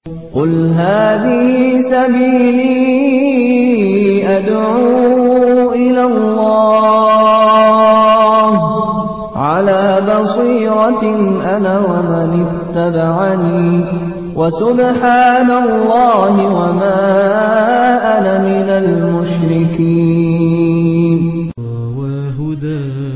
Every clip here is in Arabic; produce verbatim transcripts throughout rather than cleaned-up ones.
قل هذه سبيلي أدعو إلى الله على بصيرة أنا ومن اتبعني وسبحان الله وما أنا من المشركين. وهدى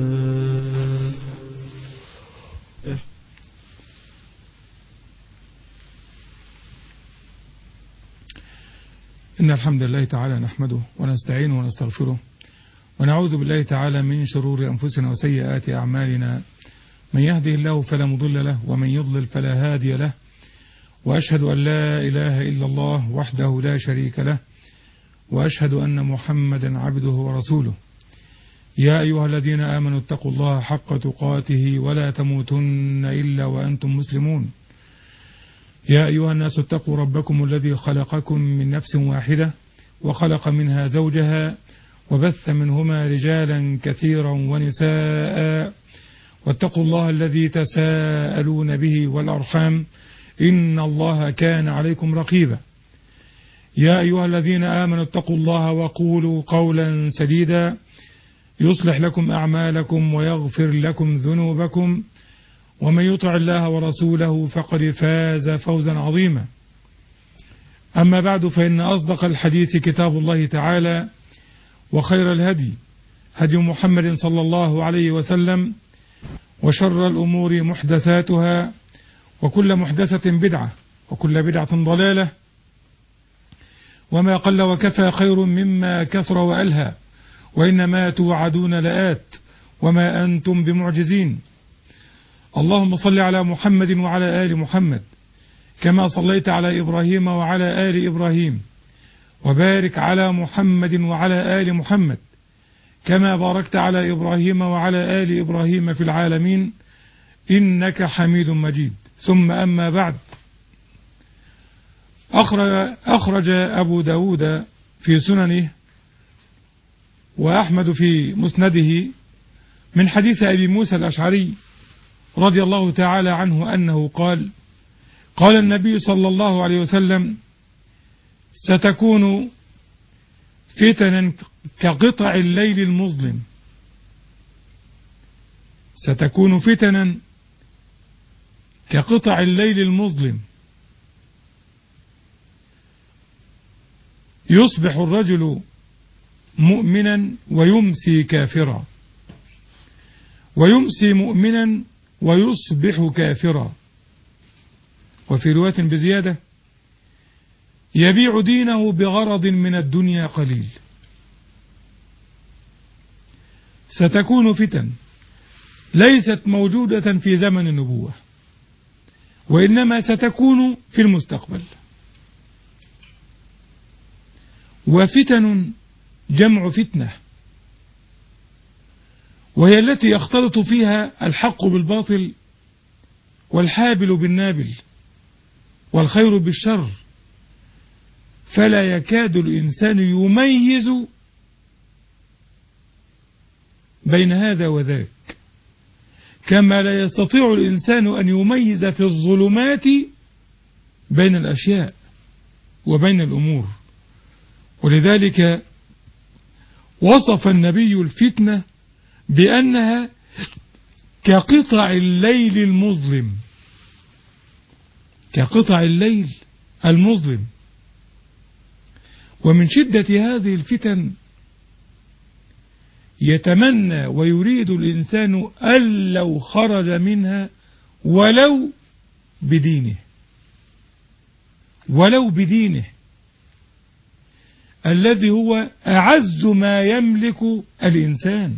إن الحمد لله تعالى نحمده ونستعينه ونستغفره ونعوذ بالله تعالى من شرور أنفسنا وسيئات أعمالنا، من يهده الله فلا مضل له ومن يضلل فلا هادي له، وأشهد أن لا إله إلا الله وحده لا شريك له، وأشهد أن محمدا عبده ورسوله. يا أيها الذين آمنوا اتقوا الله حق تقاته ولا تموتن إلا وأنتم مسلمون. يا أيها الناس اتقوا ربكم الذي خلقكم من نفس واحدة وخلق منها زوجها وبث منهما رجالا كثيرا ونساء، واتقوا الله الذي تساءلون به والأرحام إن الله كان عليكم رقيبا. يا أيها الذين آمنوا اتقوا الله وقولوا قولا سديدا يصلح لكم أعمالكم ويغفر لكم ذنوبكم، ومن يطع الله ورسوله فقد فاز فوزا عظيما. أما بعد، فإن أصدق الحديث كتاب الله تعالى، وخير الهدي هدي محمد صلى الله عليه وسلم، وشر الأمور محدثاتها، وكل محدثة بدعة، وكل بدعة ضلالة، وما قل وكفى خير مما كثر وألهى، وإنما توعدون لآت وما أنتم بمعجزين. اللهم صل على محمد وعلى آل محمد كما صليت على إبراهيم وعلى آل إبراهيم، وبارك على محمد وعلى آل محمد كما باركت على إبراهيم وعلى آل إبراهيم في العالمين إنك حميد مجيد. ثم أما بعد، أخرج أبو داود في سننه وأحمد في مسنده من حديث أبي موسى الأشعري رضي الله تعالى عنه أنه قال: قال النبي صلى الله عليه وسلم: ستكون فتنا كقطع الليل المظلم ستكون فتنا كقطع الليل المظلم يصبح الرجل مؤمنا ويمسي كافرا، ويمسي مؤمنا ويصبح كافرا، وفي رواية بزيادة: يبيع دينه بغرض من الدنيا قليل. ستكون فتن ليست موجودة في زمن النبوة، وإنما ستكون في المستقبل. وفتن جمع فتنة، وهي التي يختلط فيها الحق بالباطل، والحابل بالنابل، والخير بالشر، فلا يكاد الإنسان يميز بين هذا وذاك، كما لا يستطيع الإنسان أن يميز في الظلمات بين الأشياء وبين الأمور. ولذلك وصف النبي الفتنة بأنها كقطع الليل المظلم كقطع الليل المظلم. ومن شدة هذه الفتن يتمنى ويريد الإنسان أن لو خرج منها ولو بدينه ولو بدينه الذي هو أعز ما يملك الإنسان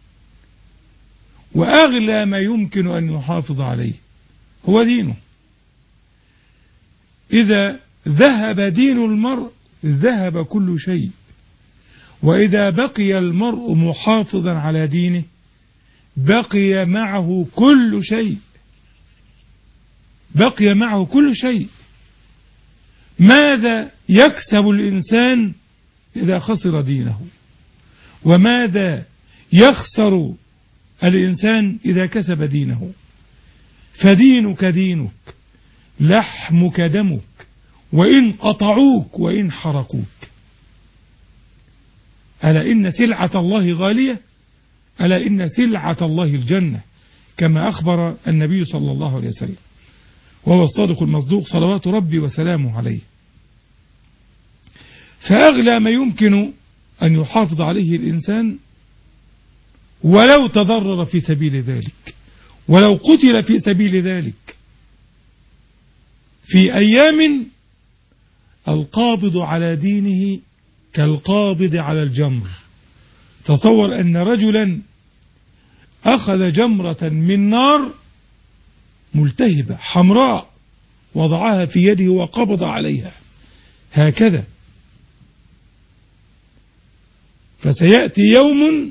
وأغلى ما يمكن أن يحافظ عليه، هو دينه. إذا ذهب دين المرء ذهب كل شيء، وإذا بقي المرء محافظا على دينه بقي معه كل شيء بقي معه كل شيء. ماذا يكسب الإنسان إذا خسر دينه؟ وماذا يخسر الإنسان إذا كسب دينه؟ فدينك دينك، لحمك دمك، وإن قطعوك وإن حرقوك. ألا إن سلعة الله غالية، ألا إن سلعة الله الجنة، كما أخبر النبي صلى الله عليه وسلم، وهو الصادق المصدوق صلوات ربي وسلامه عليه. فأغلى ما يمكن أن يحافظ عليه الإنسان ولو تضرر في سبيل ذلك، ولو قتل في سبيل ذلك، في أيام القابض على دينه كالقابض على الجمر. تصور أن رجلا أخذ جمرة من نار ملتهبة حمراء وضعها في يده وقبض عليها هكذا. فسيأتي يوم،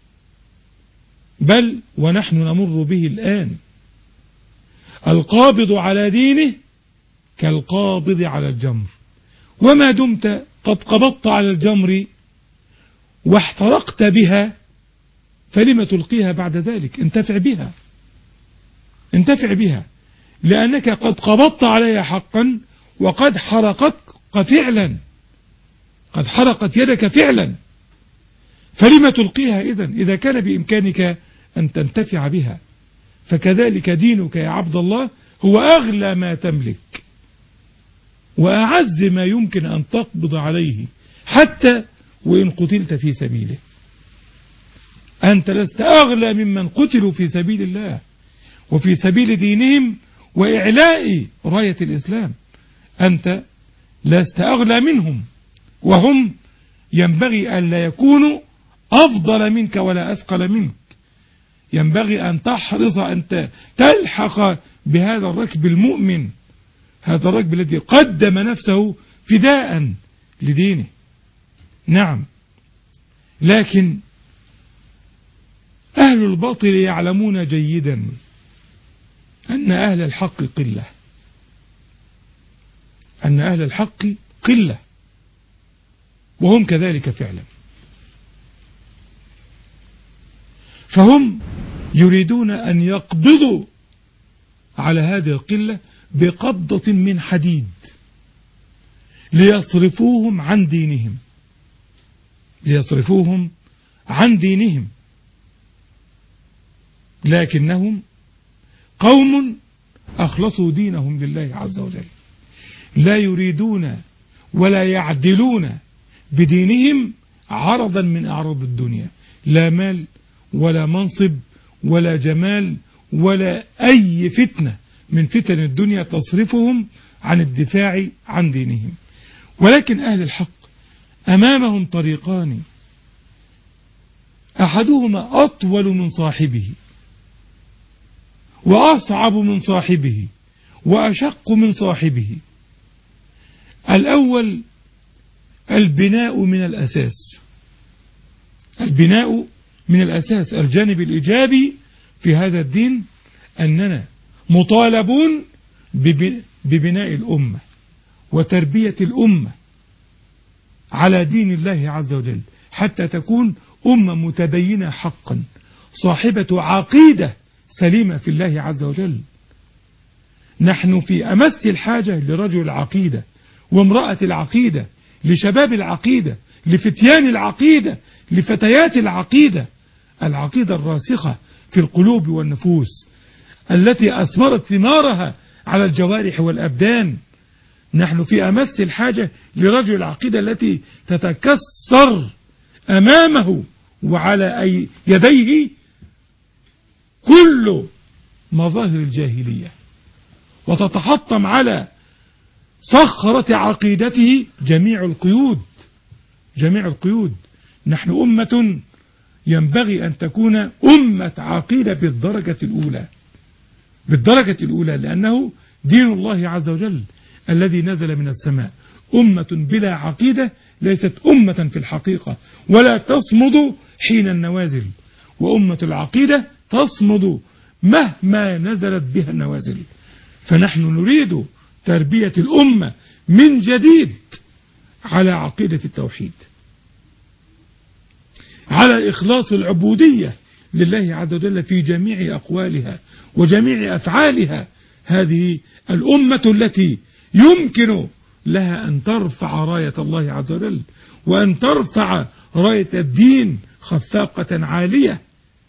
بل ونحن نمر به الآن، القابض على دينه كالقابض على الجمر. وما دمت قد قبضت على الجمر واحترقت بها فلم تلقيها بعد ذلك؟ انتفع بها، انتفع بها، لأنك قد قبضت عليها حقا وقد حرقتك فعلا، قد حرقت يدك فعلا، فلم تلقيها إذن إذا كان بإمكانك أن تنتفع بها؟ فكذلك دينك يا عبد الله هو أغلى ما تملك وأعز ما يمكن أن تقبض عليه، حتى وإن قتلت في سبيله. أنت لست أغلى ممن قتلوا في سبيل الله وفي سبيل دينهم وإعلاء راية الإسلام. أنت لست أغلى منهم، وهم ينبغي أن لا يكونوا أفضل منك ولا أثقل منك. ينبغي أن تحرص أن تلحق بهذا الركب المؤمن، هذا الركب الذي قدم نفسه فداء لدينه. نعم، لكن أهل الباطل يعلمون جيدا أن أهل الحق قلة، أن أهل الحق قلة، وهم كذلك فعلا. فهم يريدون أن يقبضوا على هذه القلة بقبضة من حديد ليصرفوهم عن دينهم، ليصرفوهم عن دينهم. لكنهم قوم أخلصوا دينهم لله عز وجل، لا يريدون ولا يعدلون بدينهم عرضا من أعراض الدنيا، لا مال ولا منصب ولا جمال ولا أي فتنة من فتن الدنيا تصرفهم عن الدفاع عن دينهم. ولكن أهل الحق أمامهم طريقان، أحدهما أطول من صاحبه وأصعب من صاحبه وأشق من صاحبه. الأول البناء من الأساس، البناء من الأساس. الجانب الإيجابي في هذا الدين أننا مطالبون ببناء الأمة وتربية الأمة على دين الله عز وجل، حتى تكون أمة متدينة حقا، صاحبة عقيدة سليمة في الله عز وجل. نحن في أمس الحاجة لرجل العقيدة وامرأة العقيدة، لشباب العقيدة، لفتيان العقيدة، لفتيات العقيدة، العقيدة الراسخة في القلوب والنفوس التي أثمرت ثمارها على الجوارح والأبدان. نحن في أمس الحاجة لرجل العقيدة التي تتكسر أمامه وعلى أي يديه كل مظاهر الجاهلية، وتتحطم على صخرة عقيدته جميع القيود، جميع القيود. نحن أمة ينبغي أن تكون أمة عقيدة بالدرجة الأولى، بالدرجة الأولى، لأنه دين الله عز وجل الذي نزل من السماء. أمة بلا عقيدة ليست أمة في الحقيقة ولا تصمد حين النوازل، وأمة العقيدة تصمد مهما نزلت بها النوازل. فنحن نريد تربية الأمة من جديد على عقيدة التوحيد، على إخلاص العبودية لله عز وجل في جميع أقوالها وجميع أفعالها. هذه الأمة التي يمكن لها أن ترفع راية الله عز وجل، وأن ترفع راية الدين خفاقة عالية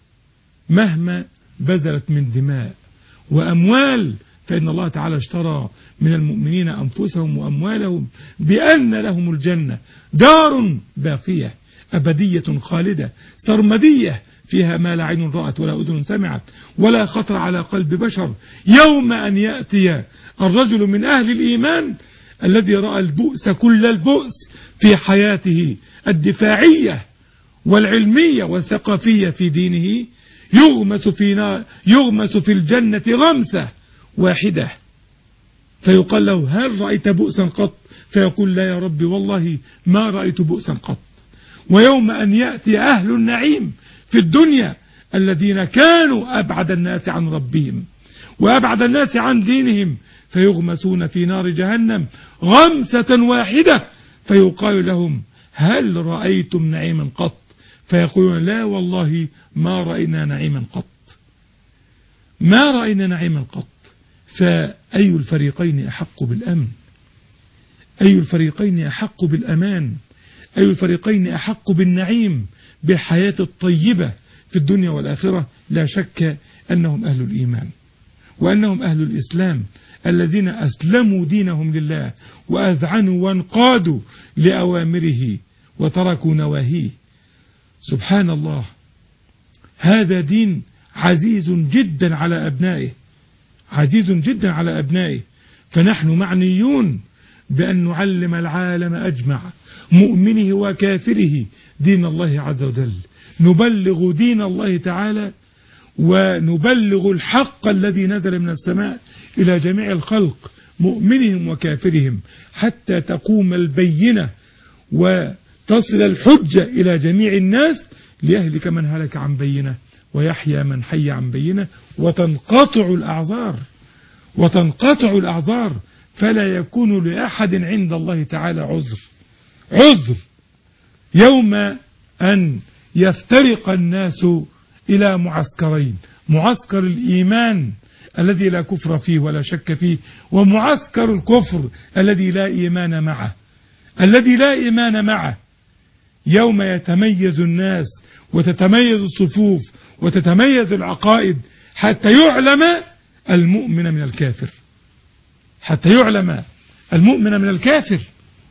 مهما بذلت من دماء وأموال. فإن الله تعالى اشترى من المؤمنين أنفسهم وأموالهم بأن لهم الجنة، دار باقية أبدية خالدة سرمدية، فيها ما لا عين رأت ولا أذن سمعت ولا خطر على قلب بشر. يوم أن يأتي الرجل من أهل الإيمان الذي رأى البؤس كل البؤس في حياته الدفاعية والعلمية والثقافية في دينه، يغمس في نار يغمس في الجنة غمسة واحدة، فيقال له: هل رأيت بؤسا قط؟ فيقول: لا يا ربي والله ما رأيت بؤسا قط. ويوم أن يأتي أهل النعيم في الدنيا الذين كانوا أبعد الناس عن ربهم وأبعد الناس عن دينهم، فيغمسون في نار جهنم غمسة واحدة، فيقال لهم: هل رأيتم نعيما قط؟ فيقولون: لا والله ما رأينا نعيما قط، ما رأينا نعيما قط. فأي الفريقين أحق بالأمن؟ أي الفريقين أحق بالأمان؟ أي الفريقين أحق بالنعيم بالحياة الطيبة في الدنيا والآخرة؟ لا شك أنهم أهل الإيمان وأنهم أهل الإسلام الذين أسلموا دينهم لله وأذعنوا وانقادوا لأوامره وتركوا نواهيه. سبحان الله، هذا دين عزيز جدا على أبنائه، عزيز جدا على أبنائه. فنحن معنيون بأن نعلم العالم أجمع مؤمنه وكافره دين الله عز وجل، نبلغ دين الله تعالى ونبلغ الحق الذي نزل من السماء إلى جميع الخلق مؤمنهم وكافرهم، حتى تقوم البينة وتصل الحجة إلى جميع الناس، ليهلك من هلك عن بينة ويحيى من حي عن بينة، وتنقطع الأعذار وتنقطع الأعذار فلا يكون لأحد عند الله تعالى عذر عذر يوم أن يفترق الناس إلى معسكرين: معسكر الإيمان الذي لا كفر فيه ولا شك فيه، ومعسكر الكفر الذي لا إيمان معه الذي لا إيمان معه. يوم يتميز الناس وتتميز الصفوف وتتميز العقائد حتى يعلم المؤمن من الكافر، حتى يعلم المؤمن من الكافر.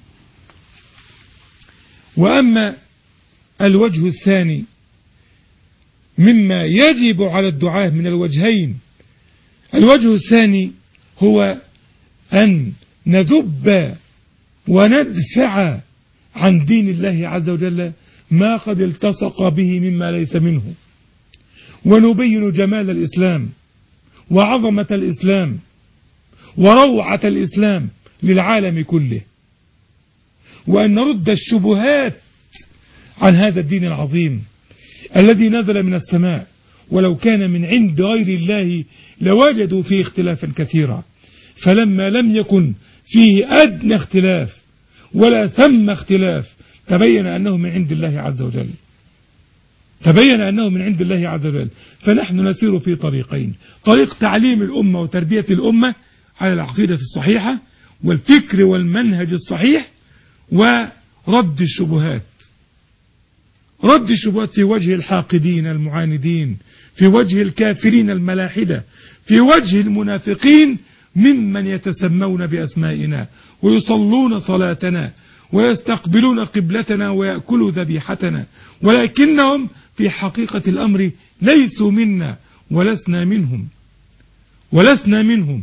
وأما الوجه الثاني مما يجب على الدعاة من الوجهين، الوجه الثاني هو أن نذب وندفع عن دين الله عز وجل ما قد التصق به مما ليس منه، ونبين جمال الإسلام وعظمة الإسلام وروعة الإسلام للعالم كله، وأن نرد الشبهات عن هذا الدين العظيم الذي نزل من السماء، ولو كان من عند غير الله لوجدوا فيه اختلافا كثيرا، فلما لم يكن فيه أدنى اختلاف ولا ثم اختلاف تبين أنه من عند الله عز وجل تبين أنه من عند الله عز وجل. فنحن نسير في طريقين: طريق تعليم الأمة وتربية الأمة على العقيدة الصحيحة والفكر والمنهج الصحيح، ورد الشبهات رد الشبهات في وجه الحاقدين المعاندين، في وجه الكافرين الملاحدة، في وجه المنافقين ممن يتسمون بأسمائنا ويصلون صلاتنا ويستقبلون قبلتنا ويأكلوا ذبيحتنا، ولكنهم في حقيقة الأمر ليسوا منا ولسنا منهم ولسنا منهم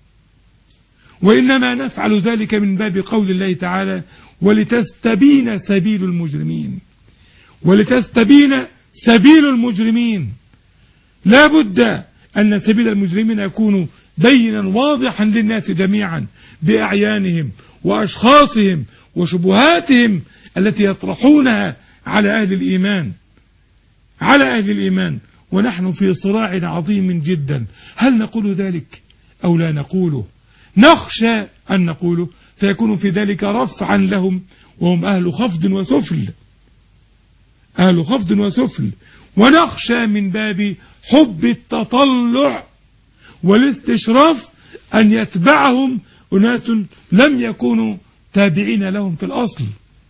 وإنما نفعل ذلك من باب قول الله تعالى: ولتستبين سبيل المجرمين. ولتستبين سبيل المجرمين، لا بد أن سبيل المجرمين يكون بينا واضحا للناس جميعا بأعيانهم وأشخاصهم وشبهاتهم التي يطرحونها على أهل الإيمان على أهل الإيمان ونحن في صراع عظيم جدا. هل نقول ذلك أو لا نقوله؟ نخشى أن نقوله فيكون في ذلك رفعا لهم، وهم أهل خفض وسفل أهل خفض وسفل ونخشى من باب حب التطلع والاستشراف أن يتبعهم أناس لم يكونوا تابعين لهم في الأصل،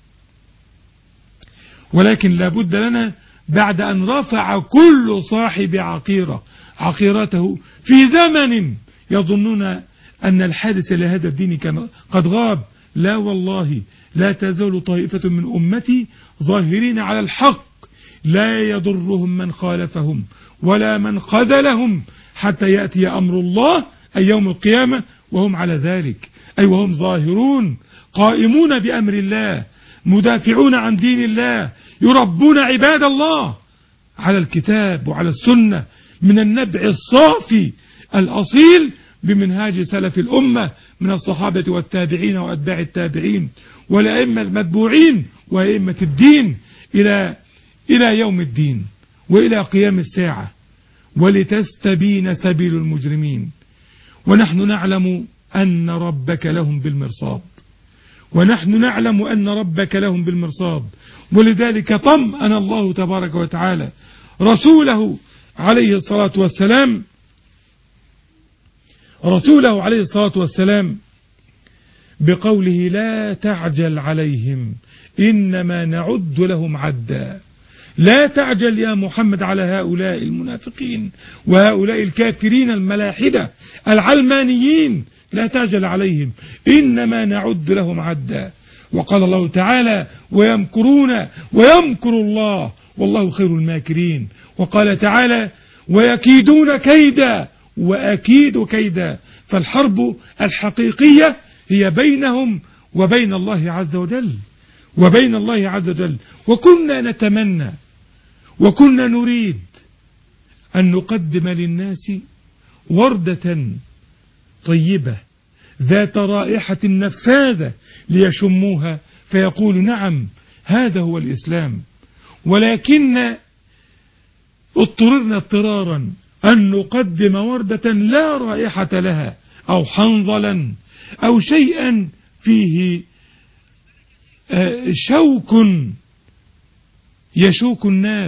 ولكن لابد لنا بعد أن رفع كل صاحب عقيرة عقيرته في زمن يظنون أن الحادث لهذا الدين كان قد غاب، لا والله لا تزال طائفة من أمتي ظاهرين على الحق لا يضرهم من خالفهم ولا من خذلهم حتى يأتي أمر الله أي يوم القيامة وهم على ذلك، أي وهم ظاهرون قائمون بأمر الله مدافعون عن دين الله يربون عباد الله على الكتاب وعلى السنة من النبع الصافي الأصيل بمنهاج سلف الأمة من الصحابة والتابعين وأتباع التابعين والأئمة المتبوعين وأئمة الدين إلى إلى يوم الدين وإلى قيام الساعة، ولتستبين سبيل المجرمين. ونحن نعلم أن ربك لهم بالمرصاد، ونحن نعلم أن ربك لهم بالمرصاد، ولذلك طمأن الله تبارك وتعالى رسوله عليه الصلاة والسلام رسوله عليه الصلاة والسلام بقوله لا تعجل عليهم إنما نعد لهم عدا. لا تعجل يا محمد على هؤلاء المنافقين وهؤلاء الكافرين الملاحدة العلمانيين، لا تعجل عليهم إنما نعد لهم عدا. وقال الله تعالى ويمكرون ويمكر الله والله خير الماكرين. وقال تعالى ويكيدون كيدا وأكيد كيدا. فالحرب الحقيقية هي بينهم وبين الله عز وجل وبين الله عز وجل. وكنا نتمنى وكنا نريد أن نقدم للناس وردة طيبة ذات رائحة نفاذة ليشموها فيقولوا نعم هذا هو الإسلام، ولكن اضطررنا اضطرارا أن نقدم وردة لا رائحة لها أو حنظلا أو شيئا فيه شوك يشوك الناس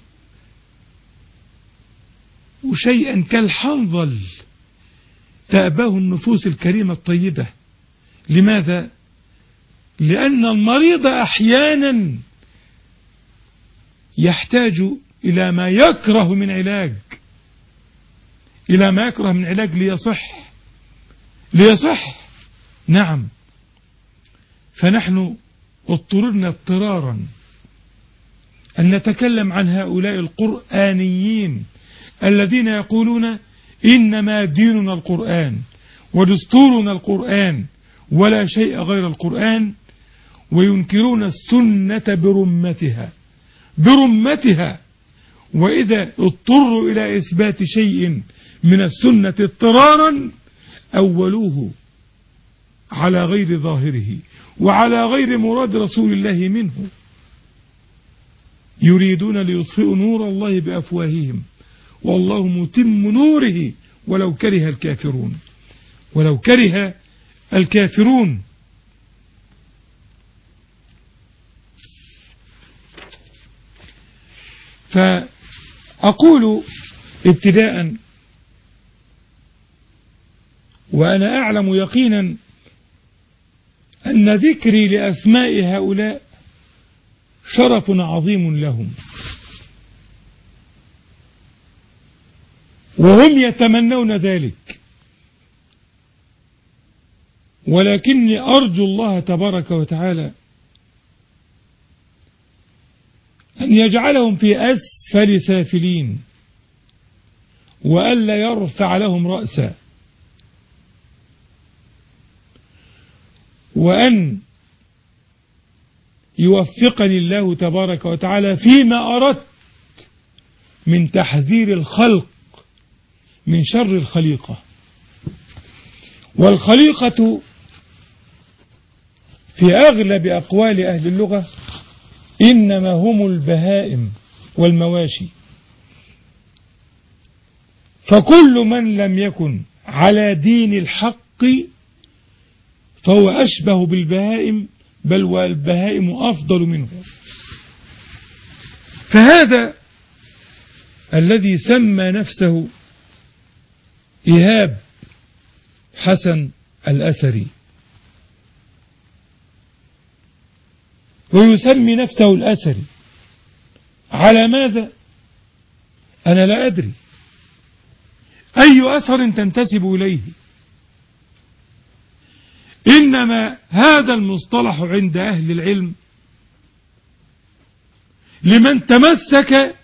وشيئا كالحنظل تأباه النفوس الكريمة الطيبة. لماذا؟ لأن المريض أحيانا يحتاج إلى ما يكره من علاج إلى ما يكره من علاج ليصح ليصح نعم. فنحن اضطررنا اضطرارا أن نتكلم عن هؤلاء القرآنيين الذين يقولون إنما ديننا القرآن ودستورنا القرآن ولا شيء غير القرآن، وينكرون السنة برمتها برمتها وإذا اضطروا إلى إثبات شيء من السنة اضطرارا أولوه على غير ظاهره وعلى غير مراد رسول الله منه. يريدون ليطفئوا نور الله بأفواههم والله متم نوره ولو كره الكافرون ولو كره الكافرون. فأقول ابتداء وأنا أعلم يقينا أن ذكري لأسماء هؤلاء شرف عظيم لهم، وهم يتمنون ذلك، ولكني أرجو الله تبارك وتعالى أن يجعلهم في أسفل سافلين وألا يرفع لهم رأسا، وأن يوفقني الله تبارك وتعالى فيما أردت من تحذير الخلق من شر الخليقة. والخليقة في أغلب أقوال أهل اللغة إنما هم البهائم والمواشي، فكل من لم يكن على دين الحق فهو أشبه بالبهائم، بل والبهائم أفضل منه. فهذا الذي سمى نفسه إيهاب حسن الأثري ويسمي نفسه الأثري. على ماذا؟ أنا لا أدري. أي أثر تنتسب إليه؟ إنما هذا المصطلح عند أهل العلم لمن تمسك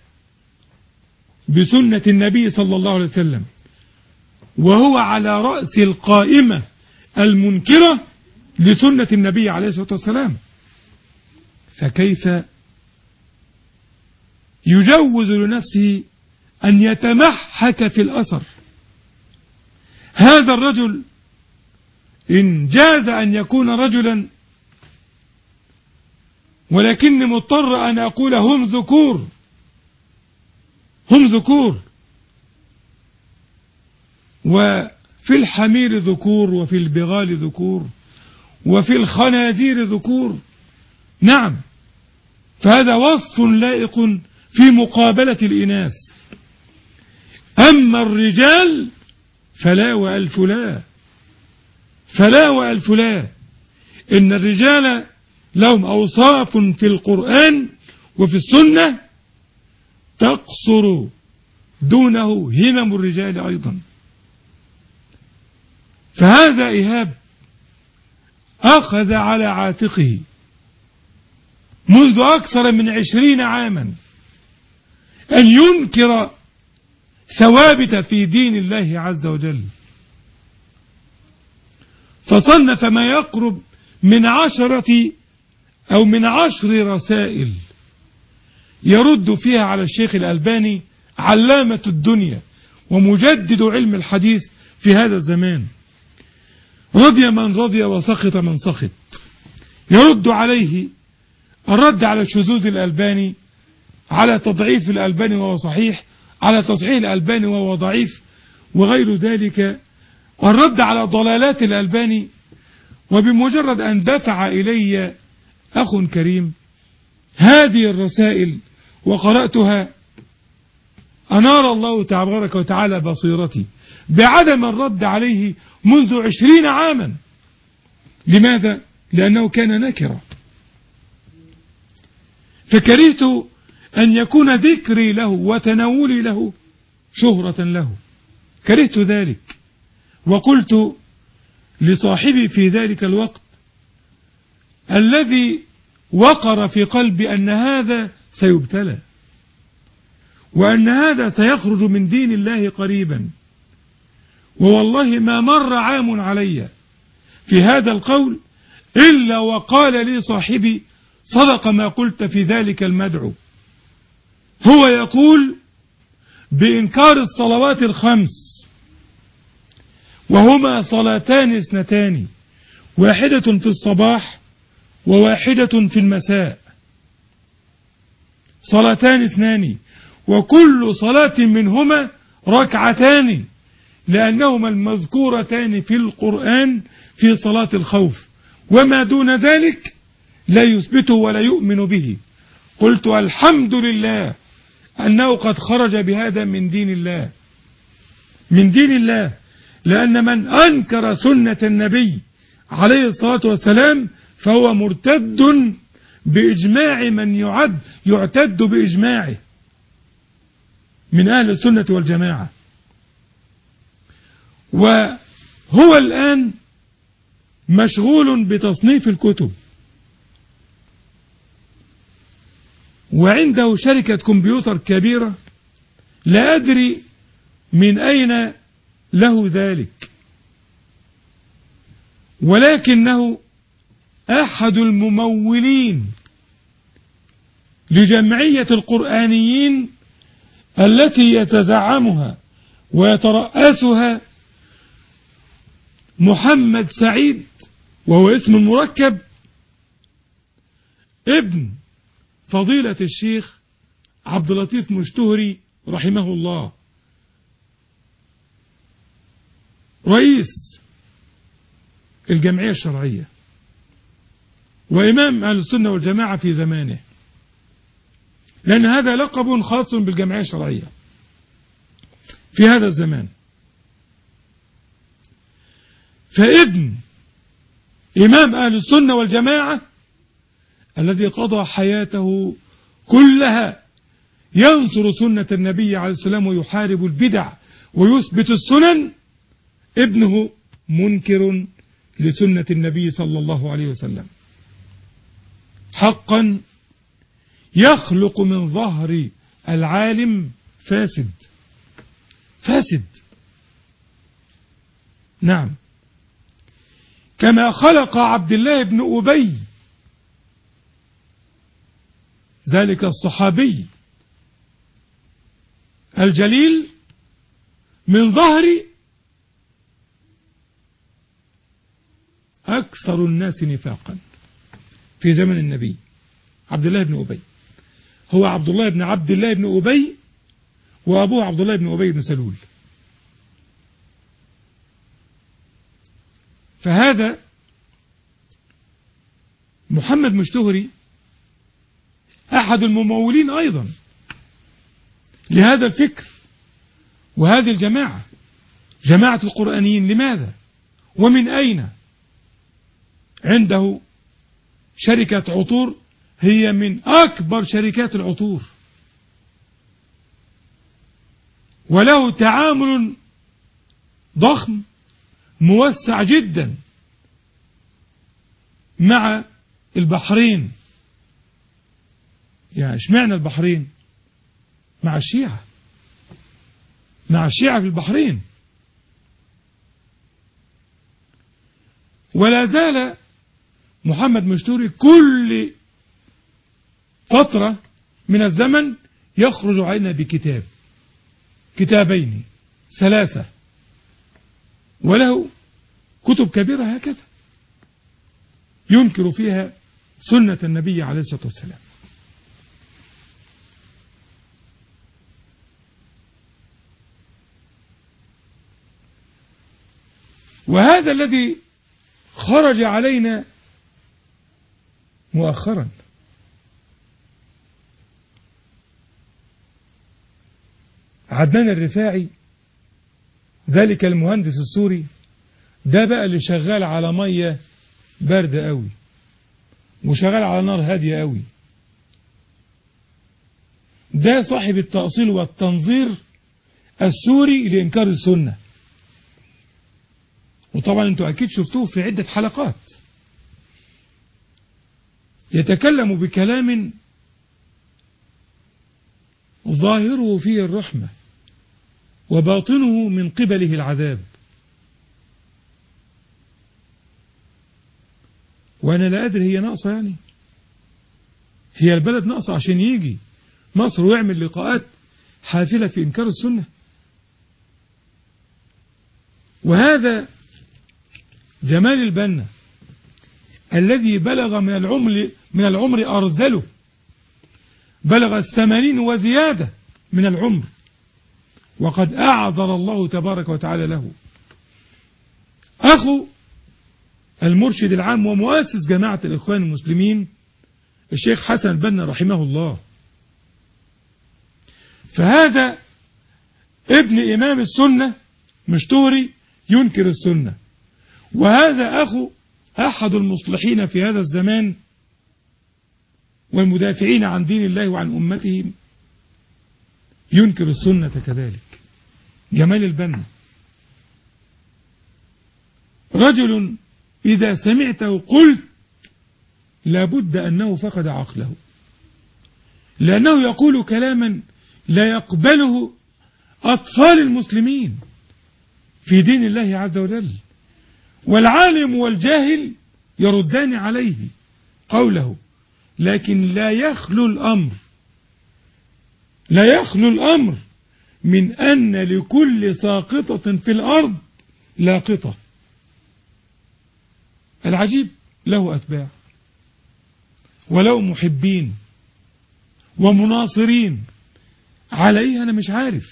بسنة النبي صلى الله عليه وسلم، وهو على رأس القائمة المنكرة لسنة النبي عليه الصلاة والسلام. فكيف يجوز لنفسه أن يتمحك في الأثر؟ هذا الرجل إن جاز أن يكون رجلا، ولكني مضطر أن أقول هم ذكور، هم ذكور، وفي الحمير ذكور، وفي البغال ذكور، وفي الخنازير ذكور. نعم، فهذا وصف لائق في مقابلة الإناث. أما الرجال فلا وألف لا، فلا وألف لا. إن الرجال لهم أوصاف في القرآن وفي السنة تقصر دونه همم الرجال أيضا. فهذا إيهاب أخذ على عاتقه منذ أكثر من عشرين عاما أن ينكر ثوابت في دين الله عز وجل، فصنف ما يقرب من عشرة أو من عشر رسائل يرد فيها على الشيخ الألباني علامة الدنيا ومجدد علم الحديث في هذا الزمان. رضي من رضي وسخط من سخط. يرد عليه الرد على شذوذ الألباني، على تضعيف الألباني وهو صحيح، على تصحيح الألباني وهو ضعيف، وغير ذلك، الرد على ضلالات الألباني. وبمجرد أن دفع إلي أخ كريم هذه الرسائل وقرأتها أنار الله تبارك وتعالى بصيرتي بعدم الرد عليه منذ عشرين عاما. لماذا؟ لأنه كان نكرا، فكرهت أن يكون ذكري له وتناولي له شهرة له، كرهت ذلك. وقلت لصاحبي في ذلك الوقت الذي وقر في قلبي أن هذا سيبتلى، وأن هذا سيخرج من دين الله قريبا، ووالله ما مر عام علي في هذا القول إلا وقال لي صاحبي صدق ما قلت في ذلك المدعو. هو يقول بإنكار الصلوات الخمس، وهما صلاتان اثنتان، واحدة في الصباح وواحدة في المساء، صلاتان اثنان، وكل صلاة منهما ركعتان، لأنهما المذكورتان في القرآن في صلاة الخوف، وما دون ذلك لا يثبته ولا يؤمن به. قلت الحمد لله أنه قد خرج بهذا من دين الله، من دين الله، لأن من أنكر سنة النبي عليه الصلاة والسلام فهو مرتد بإجماع من يعد يعتد بإجماعه من أهل السنة والجماعة. وهو الآن مشغول بتصنيف الكتب، وعنده شركة كمبيوتر كبيرة لا أدري من أين له ذلك، ولكنه أحد الممولين لجمعية القرآنيين التي يتزعمها ويترأسها محمد سعيد، وهو اسم مركب، ابن فضيلة الشيخ عبد اللطيف مشتهري رحمه الله، رئيس الجمعية الشرعية وإمام أهل السنة والجماعة في زمانه، لأن هذا لقب خاص بالجمعية الشرعية في هذا الزمان. فابن إمام أهل السنة والجماعة الذي قضى حياته كلها ينصر سنة النبي عليه السلام ويحارب البدع ويثبت السنن، ابنه منكر لسنة النبي صلى الله عليه وسلم. حقا يخلق من ظهر العالم فاسد فاسد نعم، كما خلق عبد الله بن أبي ذلك الصحابي الجليل من ظهر أكثر الناس نفاقا في زمن النبي، عبد الله بن أبي. هو عبد الله بن عبد الله بن أبي، وأبوه عبد الله بن أبي بن سلول. فهذا محمد مشتهري أحد الممولين أيضا لهذا الفكر وهذه الجماعة، جماعة القرآنيين. لماذا ومن أين؟ عنده شركة عطور هي من أكبر شركات العطور، وله تعامل ضخم موسع جدا مع البحرين. يعني اشمعنى البحرين؟ مع الشيعة، مع الشيعة في البحرين. ولا زال محمد مشتهري كل فترة من الزمن يخرج علينا بكتاب، كتابين ثلاثة، وله كتب كبيرة هكذا ينكر فيها سنة النبي عليه الصلاة والسلام. وهذا الذي خرج علينا مؤخرا، عدنان الرفاعي ذلك المهندس السوري، ده بقى اللي شغال على مية باردة قوي وشغال على نار هادية قوي. ده صاحب التأصيل والتنظير السوري لإنكار السنة. وطبعا انتوا أكيد شفتوه في عدة حلقات يتكلم بكلام ظاهره فيه الرحمة وباطنه من قبله العذاب. وأنا لا أدري هي ناقصة، يعني هي البلد ناقصة عشان يجي مصر ويعمل لقاءات حافلة في إنكار السنة؟ وهذا جمال البنا الذي بلغ من العمر من العمر أرذله، بلغ الثمانين وزيادة من العمر، وقد أعذر الله تبارك وتعالى له، أخو المرشد العام ومؤسس جماعة الإخوان المسلمين الشيخ حسن البنا رحمه الله. فهذا ابن إمام السنة مشتهري ينكر السنة، وهذا أخو أحد المصلحين في هذا الزمان والمدافعين عن دين الله وعن أمته ينكر السنة كذلك. جمال البنا رجل إذا سمعته قلت لابد أنه فقد عقله، لأنه يقول كلاما لا يقبله أطفال المسلمين في دين الله عز وجل، والعالم والجاهل يردان عليه قوله، لكن لا يخلو الأمر لا يخلو الأمر من أن لكل ساقطة في الأرض لاقطة. العجيب له أتباع ولو محبين ومناصرين على إيه أنا مش عارف.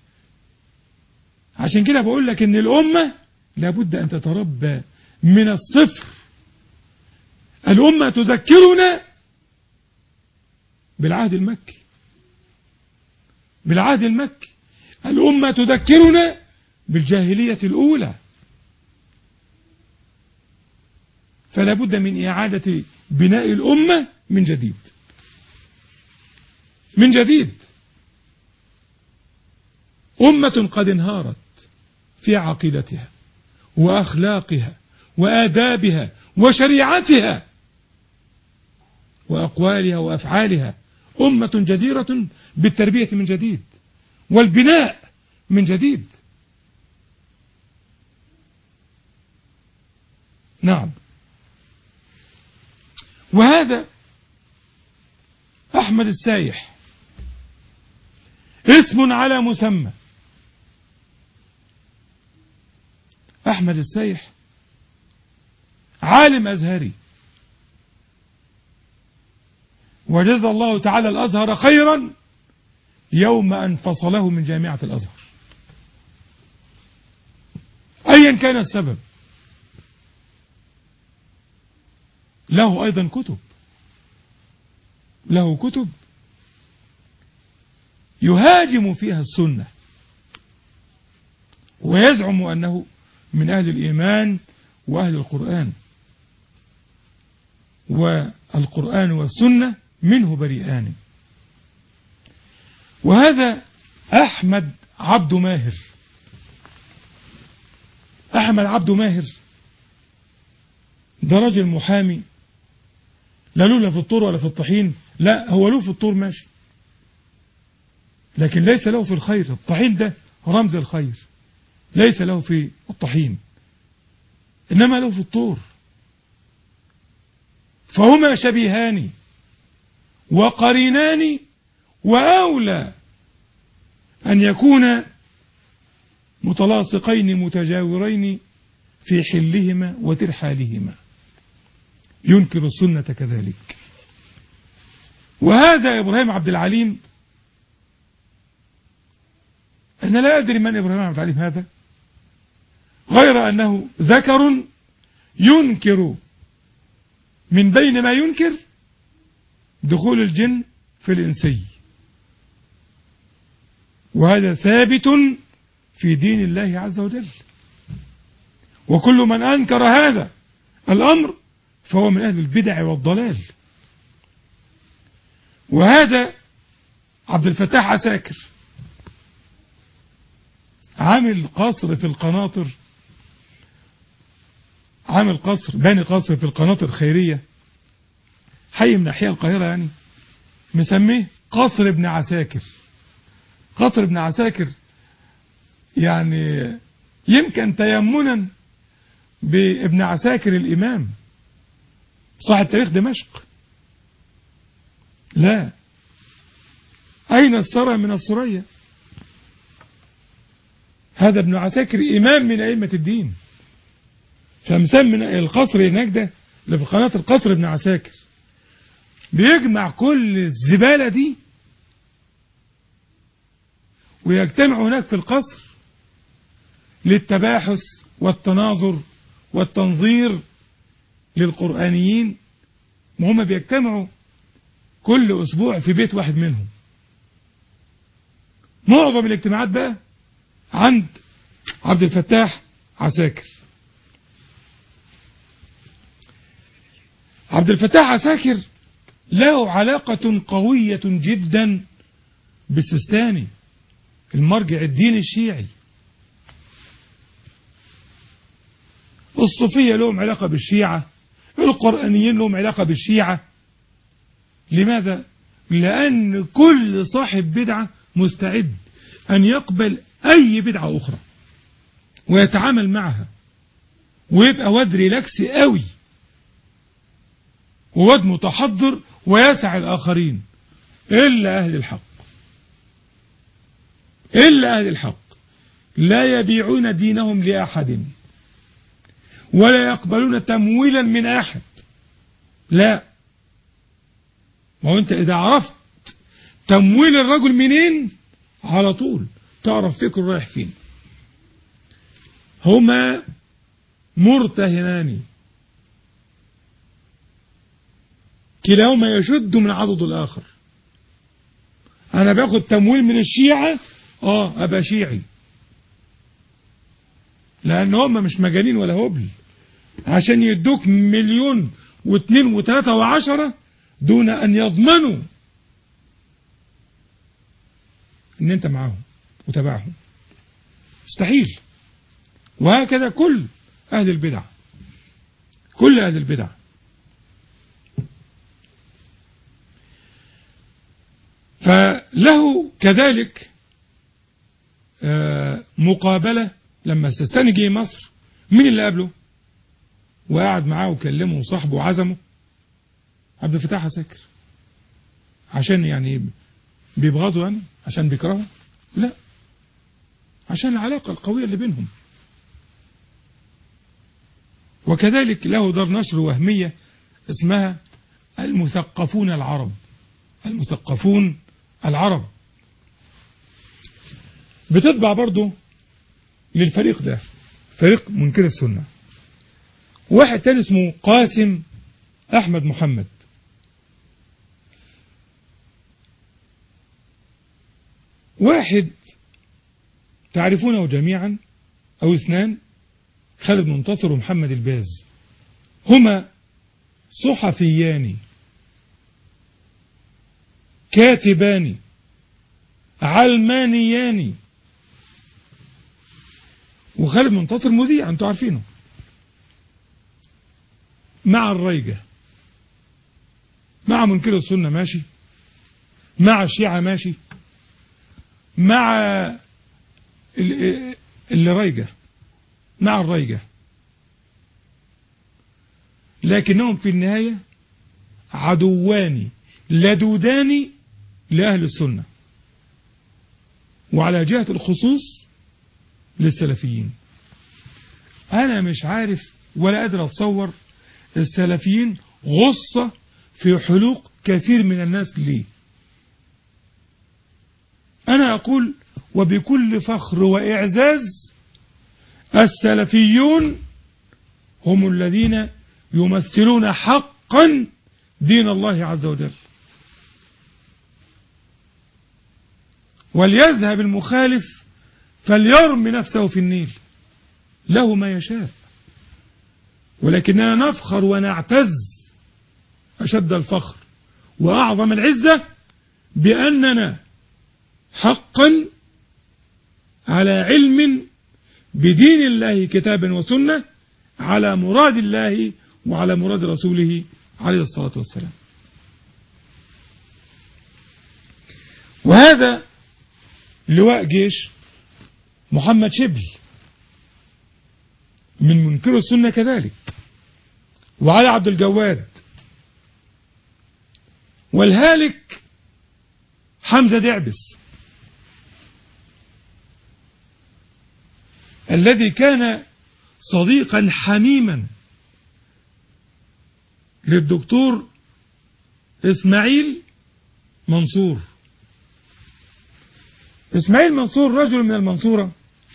عشان كده بقول لك إن الأمة لابد أن تتربى من الصفر. الأمة تذكرنا بالعهد المكي بالعهد المكي الأمة تذكرنا بالجاهلية الأولى. فلا بد من إعادة بناء الأمة من جديد من جديد. أمة قد انهارت في عقيدتها وأخلاقها وآدابها وشريعتها وأقوالها وأفعالها، أمة جديرة بالتربية من جديد والبناء من جديد. نعم. وهذا أحمد السايح اسم على مسمى. أحمد السايح عالم أزهري، وجزى الله تعالى الأزهر خيرا يوم أن فصله من جامعة الأزهر أيا كان السبب. له أيضا كتب له كتب يهاجم فيها السنة ويزعم أنه من أهل الإيمان وأهل القرآن، والقرآن والسنة منه بريئان. وهذا أحمد عبد ماهر. أحمد عبد ماهر ده راجل محامي، لا له لا في الطور ولا في الطحين. لا، هو له في الطور ماشي، لكن ليس له في الخير. الطحين ده رمز الخير، ليس له في الطحين، إنما له في الطور. فهما شبيهان وقرينان، وأولى أن يكون متلاصقين متجاورين في حلهما وترحالهما. ينكر السنة كذلك. وهذا إبراهيم عبد العليم، أنا لا أدري من إبراهيم عبد العليم هذا، غير أنه ذكر ينكر من بين ما ينكر دخول الجن في الإنسي، وهذا ثابت في دين الله عز وجل. وكل من أنكر هذا الأمر فهو من أهل البدع والضلال. وهذا عبد الفتاح عساكر عامل قصر في القناطر، عامل قصر باني قصر في القناطر الخيرية، حي من أحياء القاهرة يعني، مسميه قصر ابن عساكر. قصر ابن عساكر يعني يمكن تيمنا بابن عساكر الإمام صاحب تاريخ دمشق. لا، أين الثرى من الثريا؟ هذا ابن عساكر إمام من أئمة الدين، فمسمى القصر هناك ده اللي في قناة القصر ابن عساكر، بيجمع كل الزبالة دي ويجتمع هناك في القصر للتباحث والتناظر والتنظير للقرآنيين. وهم بيجتمعوا كل أسبوع في بيت واحد منهم. معظم الاجتماعات بقى عند عبد الفتاح عساكر. عبد الفتاح عساكر له علاقة قوية جدا بالسيستاني، المرجع الديني الشيعي. الصوفية لهم علاقة بالشيعة، القرآنيين لهم علاقة بالشيعة. لماذا؟ لأن كل صاحب بدعة مستعد أن يقبل أي بدعة أخرى ويتعامل معها، ويبقى واد ريلاكس قوي، وواد متحضر ويسع الآخرين، إلا أهل الحق. إلا أهل الحق لا يبيعون دينهم لأحد ولا يقبلون تمويلا من أحد. لا، وانت إذا عرفت تمويل الرجل منين على طول تعرف فكره رايح فين. هما مرتهنان كلاهما يشد من عضد الآخر. أنا باخد تمويل من الشيعة، آه أبقى شيعي، لأن هم مش مجانين ولا هبل عشان يدوك مليون واثنين وثلاثة وعشرة دون أن يضمنوا أن أنت معهم وتبعهم، مستحيل. وهكذا كل أهل البدع، كل أهل البدع. فله كذلك مقابلة لما السيستاني جه مصر، مين اللي قابله وقعد معاه وكلمه وصاحبه وعزمه؟ عبد الفتاح عساكر. عشان يعني بيبغضوا يعني، عشان بيكرهوا؟ لا، عشان العلاقة القوية اللي بينهم. وكذلك له دار نشر وهمية اسمها المثقفون العرب، المثقفون العرب، بتتبع برضه للفريق ده، فريق منكر السنة. واحد تاني اسمه قاسم أحمد محمد، واحد تعرفونه جميعا أو اثنان، خالد منتصر ومحمد الباز، هما صحفيان كاتبان علمانيان. وخالد منتصر مذيع انتوا عارفينه، مع الريجة، مع منكر السنة ماشي، مع الشيعة ماشي، مع اللي ريجة، مع الريجة، لكنهم في النهاية عدوان لدودان لأهل السنة، وعلى جهة الخصوص للسلفيين. أنا مش عارف ولا قادر أتصور السلفيين غصة في حلوق كثير من الناس ليه. أنا أقول وبكل فخر وإعزاز، السلفيون هم الذين يمثلون حقا دين الله عز وجل. وليذهب المخالف فليرمي نفسه في النيل، له ما يشاء، ولكننا نفخر ونعتز أشد الفخر وأعظم العزة بأننا حقا على علم بدين الله كتابا وسنة، على مراد الله وعلى مراد رسوله عليه الصلاة والسلام. وهذا لواء جيش محمد شبل من منكر السنة كذلك، وعلي عبد الجواد، والهالك حمزة دعبس الذي كان صديقا حميما للدكتور إسماعيل منصور. إسماعيل منصور رجل من المنصورة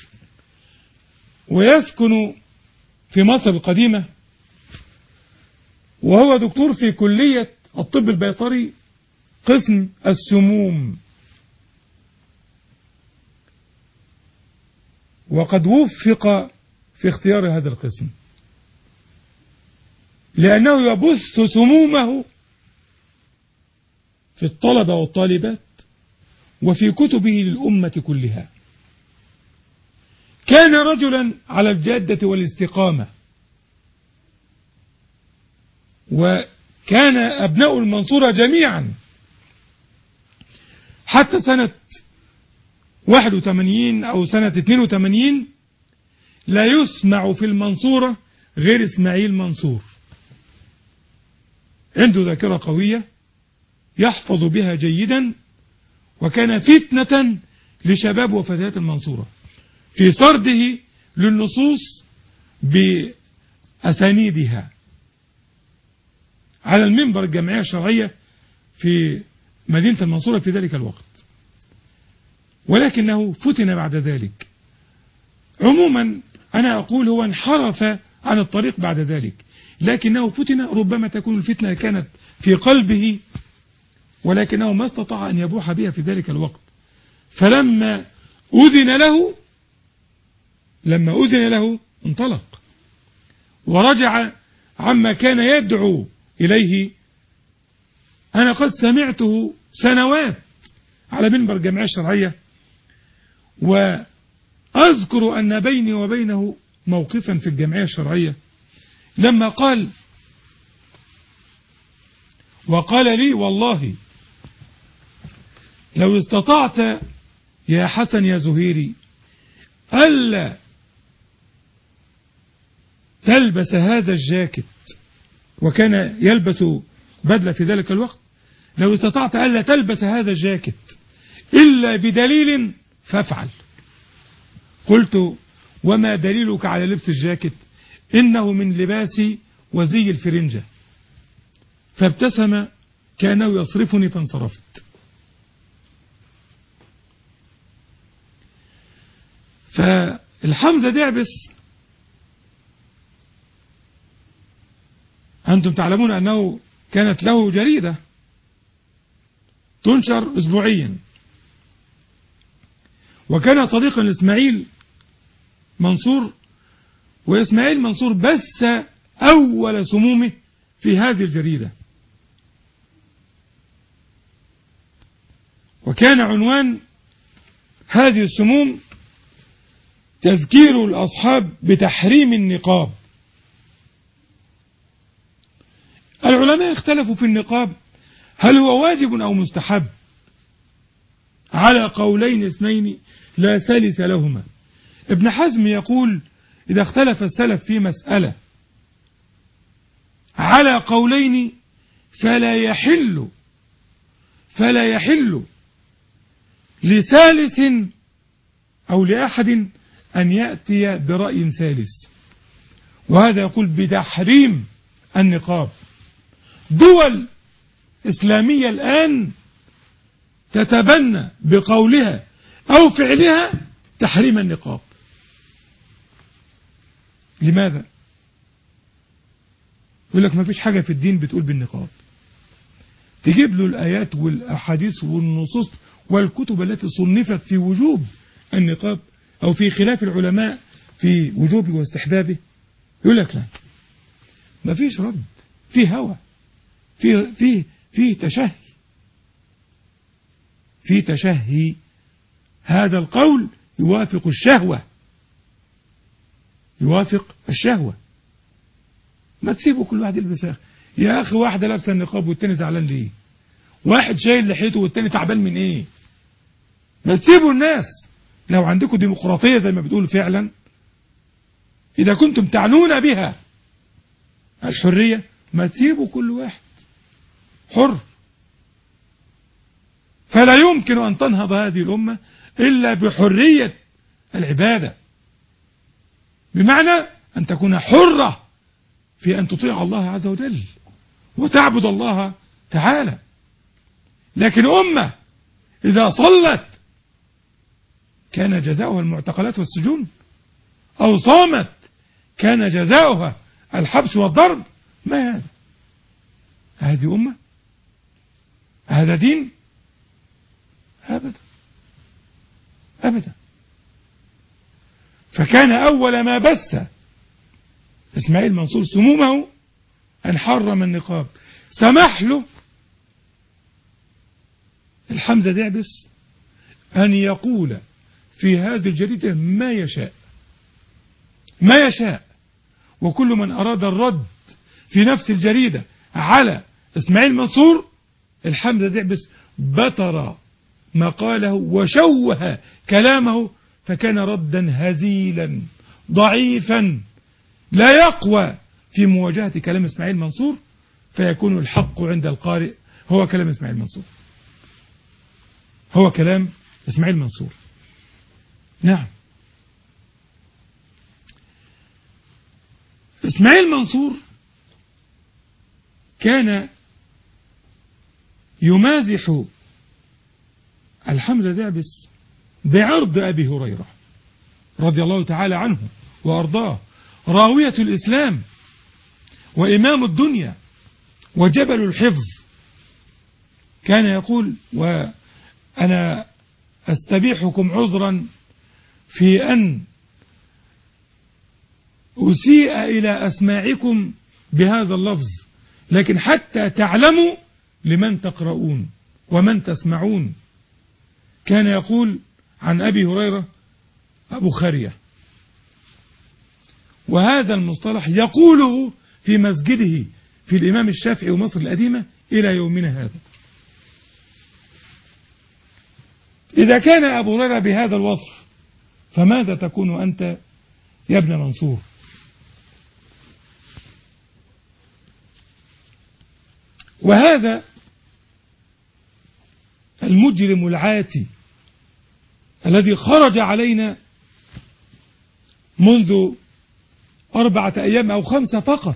ويسكن في مصر القديمة، وهو دكتور في كلية الطب البيطري قسم السموم، وقد وفق في اختيار هذا القسم لأنه يبث سمومه في الطلبة والطالبات وفي كتبه للأمة كلها. كان رجلا على الجادة والاستقامة، وكان أبناء المنصورة جميعا حتى سنة واحد وثمانين أو سنة اثنين وثمانين لا يسمع في المنصورة غير إسماعيل منصور. عنده ذاكرة قوية يحفظ بها جيدا، وكان فتنة لشباب وفتيات المنصورة في سرده للنصوص بأسانيدها على المنبر الجمعية الشرعية في مدينة المنصورة في ذلك الوقت، ولكنه فتن بعد ذلك. عموما أنا أقول هو انحرف عن الطريق بعد ذلك، لكنه فتن. ربما تكون الفتنة كانت في قلبه ولكنه ما استطاع أن يبوح بها في ذلك الوقت. فلما أذن له لما أذن له انطلق ورجع عما كان يدعو إليه أنا قد سمعته سنوات على منبر الجمعية الشرعية، وأذكر أن بيني وبينه موقفا في الجمعية الشرعية لما قال وقال لي: والله لو استطعت يا حسن يا زهيري ألا تلبس هذا الجاكيت، وكان يلبس بدلة في ذلك الوقت، لو استطعت ألا تلبس هذا الجاكيت إلا بدليل فافعل. قلت: وما دليلك على لبس الجاكيت؟ إنه من لباسي وزي الفرنجة. فابتسم كأنه يصرفني فانصرفت. فالحمزة دعبس أنتم تعلمون أنه كانت له جريدة تنشر أسبوعيا، وكان صديقا لإسماعيل منصور، وإسماعيل منصور بث أول سمومه في هذه الجريدة، وكان عنوان هذه السموم تذكير الأصحاب بتحريم النقاب. العلماء اختلفوا في النقاب هل هو واجب أو مستحب على قولين اثنين لا ثالث لهما. ابن حزم يقول: إذا اختلف السلف في مسألة على قولين فلا يحل فلا يحل لثالث أو لأحد أن يأتي برأي ثالث، وهذا يقول بتحريم النقاب. دول إسلامية الآن تتبنى بقولها أو فعلها تحريم النقاب. لماذا؟ يقول لك ما فيش حاجة في الدين بتقول بالنقاب. تجيب له الآيات والأحاديث والنصوص والكتب التي صنفت في وجوب النقاب أو في خلاف العلماء في وجوبه واستحبابه، يقول لك لا، ما فيش رد، في هوى، في في في تشهي في تشهي هذا القول يوافق الشهوة يوافق الشهوة. ما تسيبوا كل واحد يلبس. يا أخي واحدة لابسة النقاب والتاني زعلان ليه؟ واحد شايل لحيته والتاني تعبان من ايه؟ ما تسيبوا الناس. لو عندكم ديمقراطية زي ما بتقولوا فعلا، إذا كنتم تعنون بها الحرية، ما تسيبوا كل واحد حر. فلا يمكن أن تنهض هذه الأمة إلا بحرية العبادة، بمعنى أن تكون حرة في أن تطيع الله عز وجل وتعبد الله تعالى. لكن أمة إذا صلت كان جزاؤها المعتقلات والسجون، أو صامت كان جزاؤها الحبس والضرب، ما هذا؟ هذه أمة؟ هذا دين؟ أبدا أبدا. فكان أول ما بث إسماعيل منصور سمومه أن حرم النقاب. سمح له الحمزة دعبس أن يقول في هذه الجريدة ما يشاء ما يشاء وكل من أراد الرد في نفس الجريدة على إسماعيل منصور، الحمزة دعبس بتر مقاله وشوه كلامه، فكان ردا هزيلا ضعيفا لا يقوى في مواجهة كلام إسماعيل منصور، فيكون الحق عند القارئ هو كلام إسماعيل منصور هو كلام إسماعيل منصور. نعم، إسماعيل منصور كان يمازح الحمزة دعبس بعرض أبي هريرة رضي الله تعالى عنه وأرضاه، راوية الإسلام وإمام الدنيا وجبل الحفظ. كان يقول: وأنا أستبيحكم عذرا في أن أسيء إلى أسماعكم بهذا اللفظ، لكن حتى تعلموا لمن تقرؤون ومن تسمعون. كان يقول عن أبي هريرة أبو خرية، وهذا المصطلح يقوله في مسجده في الإمام الشافعي ومصر القديمة إلى يومنا هذا. إذا كان أبو هريرة بهذا الوصف فماذا تكون أنت يا ابن منصور؟ وهذا المجرم العاتي الذي خرج علينا منذ أربعة أيام أو خمسة فقط،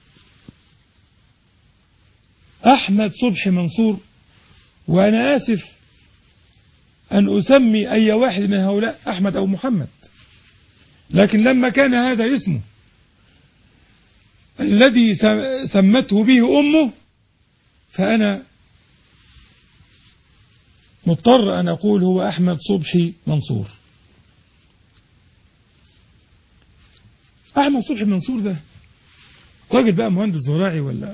أحمد صبحي منصور، وأنا آسف أن أسمي أي واحد من هؤلاء أحمد أو محمد، لكن لما كان هذا اسمه الذي سمته به أمه فأنا مضطر أن أقول هو أحمد صبحي منصور. أحمد صبحي منصور ده راجل بقى مهندس زراعي ولا،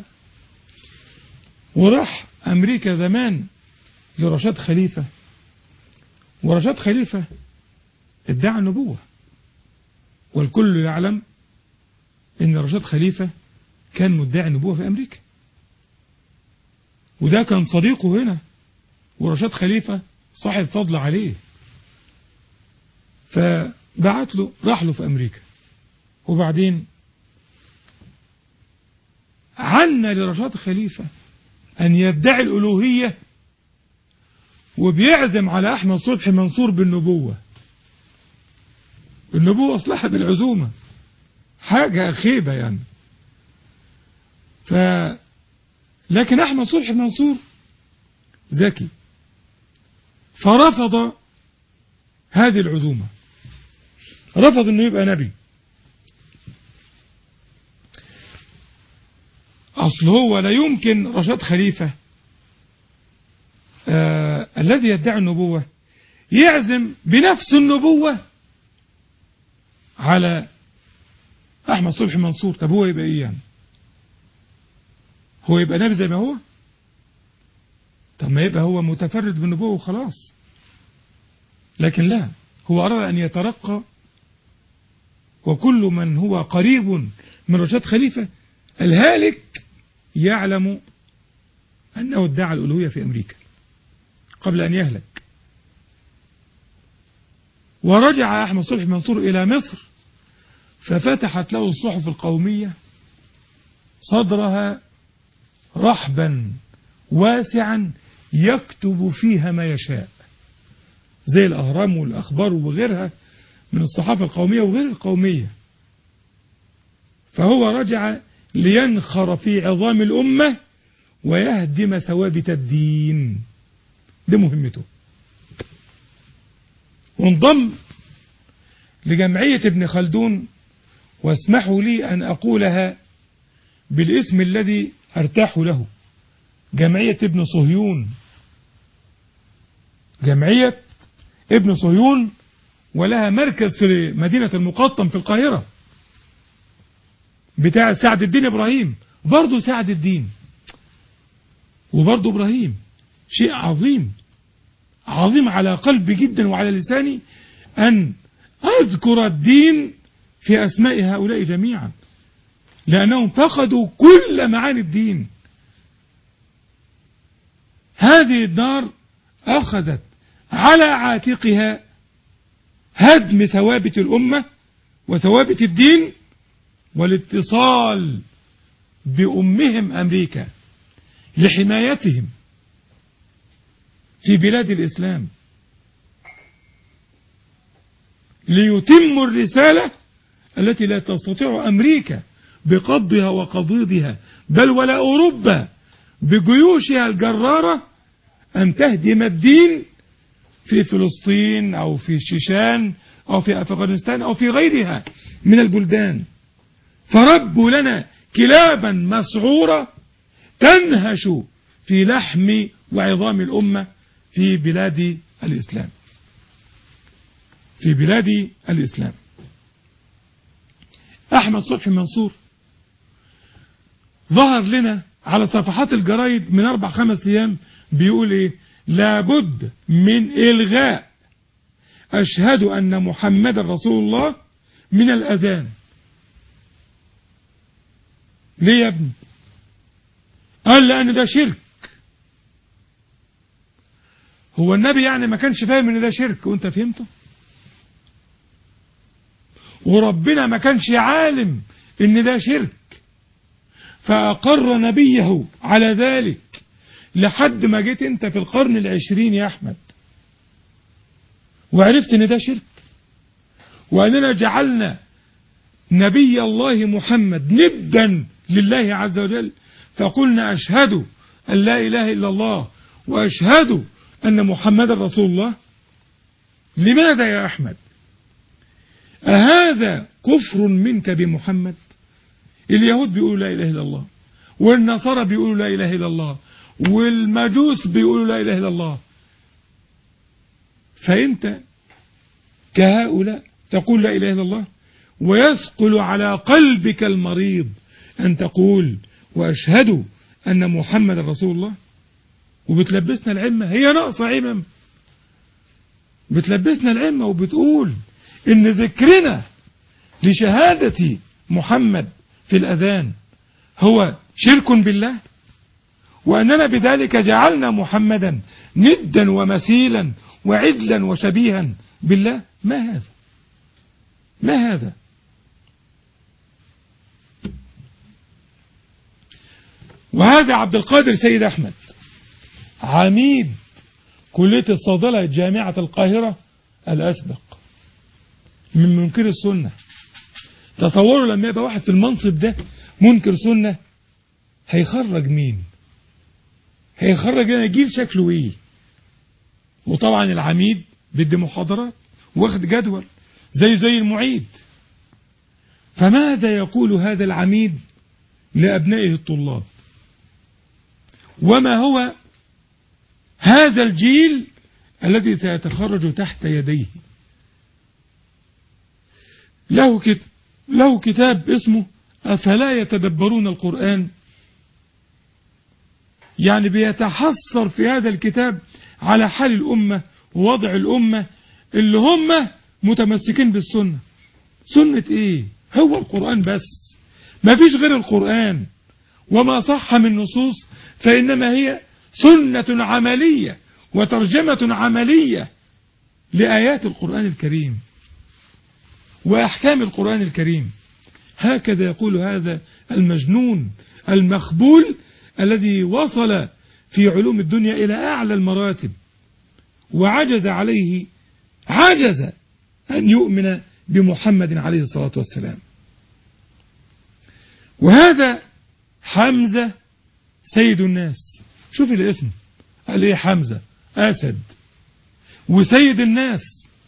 وراح أمريكا زمان لرشاد خليفة، ورشاد خليفة ادعى النبوة، والكل يعلم ان رشاد خليفة كان مدعي النبوة في أمريكا، وده كان صديقه هنا، ورشاد خليفة صاحب فضل عليه، فبعت له راح له في أمريكا، وبعدين عنا لرشاد خليفة أن يدعي الألوهية وبيعزم على أحمد صبحي منصور بالنبوة. النبوة أصلحها بالعزومة، حاجة خيبة يعني. ف لكن أحمد صبحي منصور ذكي، فرفض هذه العزومة، رفض أنه يبقى نبي. أصل هو لا يمكن رشاد خليفة آه الذي يدعي النبوة يعزم بنفس النبوة على أحمد صبحي منصور. طب هو يبقى إيه يعني؟ هو يبقى نبي زي ما هو؟ طب ما يبقى هو متفرد بالنبوة وخلاص. لكن لا، هو أراد أن يترقى، وكل من هو قريب من رشاد خليفة الهالك يعلم أنه ادعى الألوهية في أمريكا قبل أن يهلك. ورجع أحمد صبحي منصور إلى مصر، ففتحت له الصحف القومية صدرها رحبا واسعا يكتب فيها ما يشاء، زي الأهرام والأخبار وغيرها من الصحافة القومية وغير القومية. فهو رجع لينخر في عظام الأمة ويهدم ثوابت الدين، دي مهمته. وانضم لجمعية ابن خلدون، واسمحوا لي أن أقولها بالاسم الذي أرتاح له، جمعية ابن صهيون. جمعية ابن صهيون ولها مركز في مدينة المقطم في القاهرة بتاع سعد الدين إبراهيم، برضو سعد الدين وبرضو إبراهيم، شيء عظيم عظيم على قلبي جدا وعلى لساني أن أذكر الدين في أسماء هؤلاء جميعا، لأنهم فقدوا كل معاني الدين. هذه الدار أخذت على عاتقها هدم ثوابت الأمة وثوابت الدين والاتصال بأمهم أمريكا لحمايتهم في بلاد الإسلام، ليتموا الرسالة التي لا تستطيع أمريكا بقبضها وقضيضها، بل ولا أوروبا بجيوشها الجرارة، أن تهدم الدين في فلسطين أو في الشيشان أو في أفغانستان أو في غيرها من البلدان. فربوا لنا كلابا مسعورة تنهش في لحم وعظام الأمة في بلاد الإسلام، في بلاد الإسلام. أحمد صبحي منصور ظهر لنا على صفحات الجرايد من أربع خمس أيام بيقول إيه؟ لابد من إلغاء أشهد أن محمد رسول الله من الأذان. ليه يا ابني؟ قال لأن ده شرك. هو النبي يعني ما كانش فاهم ان ده شرك وانت فهمته؟ وربنا ما كانش عالم ان ده شرك فأقر نبيه على ذلك لحد ما جيت انت في القرن العشرين يا أحمد وعرفت ان ده شرك، وأننا جعلنا نبي الله محمد ندا لله عز وجل، فقلنا أشهد أن لا إله إلا الله وأشهد أن محمد رسول الله. لماذا يا أحمد؟ أهذا كفر منك بمحمد؟ اليهود بيقولوا لا إله إلا الله، والنصارى بيقولوا لا إله إلا الله، والمجوس بيقولوا لا إله إلا الله، فأنت كهؤلاء تقول لا إله إلا الله، ويثقل على قلبك المريض أن تقول وأشهد أن محمد رسول الله، وبتلبسنا العمة. هي ناقصة عمم، بتلبسنا العمة وبتقول إن ذكرنا لشهادة محمد في الأذان هو شرك بالله، وأننا بذلك جعلنا محمدا ندا ومثيلا وعدلا وشبيها بالله. ما هذا؟ ما هذا؟ وهذا عبد القادر سيد أحمد عميد كلية الصيدلة جامعة القاهرة الأسبق من منكر السنة. تصوروا لما يبقى واحد في المنصب ده منكر سنة هيخرج مين؟ هيخرج لنا جيل شكله ايه؟ وطبعا العميد بدي محاضرات واخد جدول زي زي المعيد. فماذا يقول هذا العميد لأبنائه الطلاب؟ وما هو هذا الجيل الذي سيتخرج تحت يديه؟ له كتاب, له كتاب اسمه أفلا يتدبرون القرآن، يعني بيتحسر في هذا الكتاب على حال الأمة ووضع الأمة اللي هم متمسكين بالسنة. سنة ايه؟ هو القرآن بس، ما فيش غير القرآن، وما صح من نصوص فإنما هي سنة عملية وترجمة عملية لآيات القرآن الكريم وأحكام القرآن الكريم. هكذا يقول هذا المجنون المخبول الذي وصل في علوم الدنيا إلى أعلى المراتب وعجز عليه عجز أن يؤمن بمحمد عليه الصلاة والسلام. وهذا حمزة سيد الناس، شوف الاسم قال ايه؟ حمزة أسد. وسيد الناس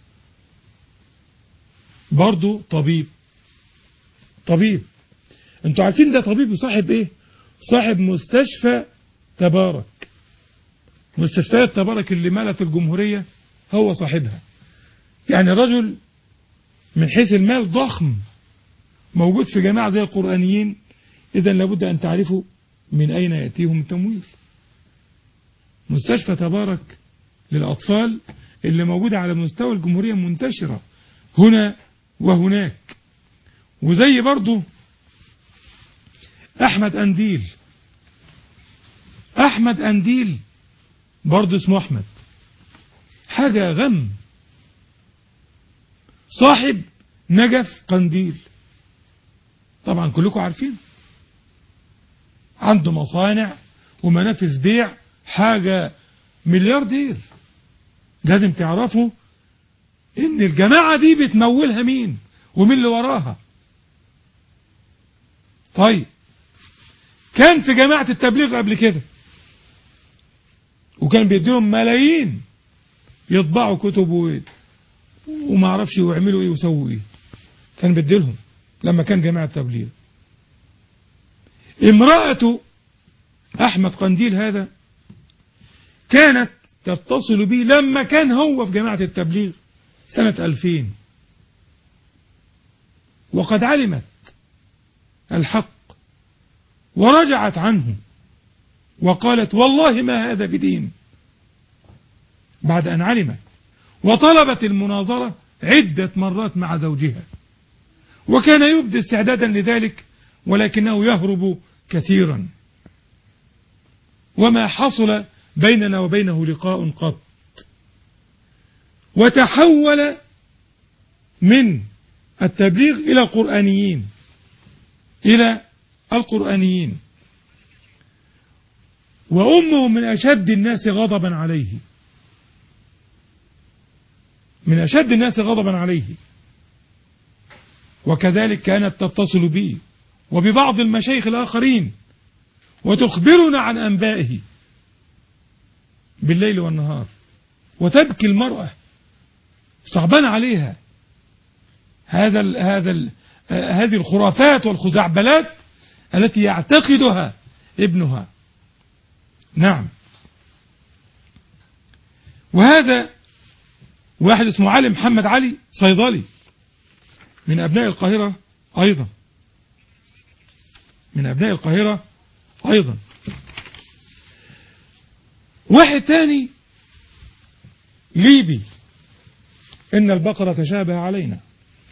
برضو طبيب. طبيب انتوا عارفين ده طبيب وصاحب ايه؟ صاحب مستشفى تبارك. مستشفيات تبارك اللي مالت الجمهورية هو صاحبها. يعني رجل من حيث المال ضخم موجود في جماعة زي القرآنيين. إذن لابد أن تعرفوا من أين يأتيهم التمويل. مستشفى تبارك للأطفال اللي موجودة على مستوى الجمهورية منتشرة هنا وهناك. وزي برضو أحمد أنديل. أحمد أنديل برضو اسمه أحمد، حاجة غم. صاحب نجف قنديل، طبعا كلكم عارفين، عنده مصانع ومنافذ بيع، حاجة ملياردير. لازم تعرفوا ان الجماعة دي بتمولها مين ومين اللي وراها. طيب كان في جماعة التبليغ قبل كده، وكان بيديهم ملايين يطبعوا كتب وما عرفش يعملوا ايه ويسووا ايه. كان بيديلهم لما كان جماعة تبليغ. امرأته أحمد قنديل هذا كانت تتصل به لما كان هو في جماعة التبليغ سنة ألفين، وقد علمت الحق ورجعت عنه وقالت والله ما هذا بدين بعد أن علمت، وطلبت المناظرة عدة مرات مع زوجها، وكان يبدي استعدادا لذلك ولكنه يهرب كثيرا، وما حصل بيننا وبينه لقاء قط. وتحول من التبليغ إلى القرآنيين إلى القرآنيين وأمه من أشد الناس غضبا عليه، من أشد الناس غضبا عليه. وكذلك كانت تتصل بي وببعض المشايخ الآخرين وتخبرنا عن أنبائه بالليل والنهار، وتبكي المرأة صعبان عليها هذا ال هذا ال هذه الخرافات والخزعبلات التي يعتقدها ابنها. نعم. وهذا واحد اسمه علي محمد علي، صيدلي من أبناء القاهرة أيضا، من أبناء القاهرة أيضا. واحد تاني ليبي، إن البقرة تشابه علينا،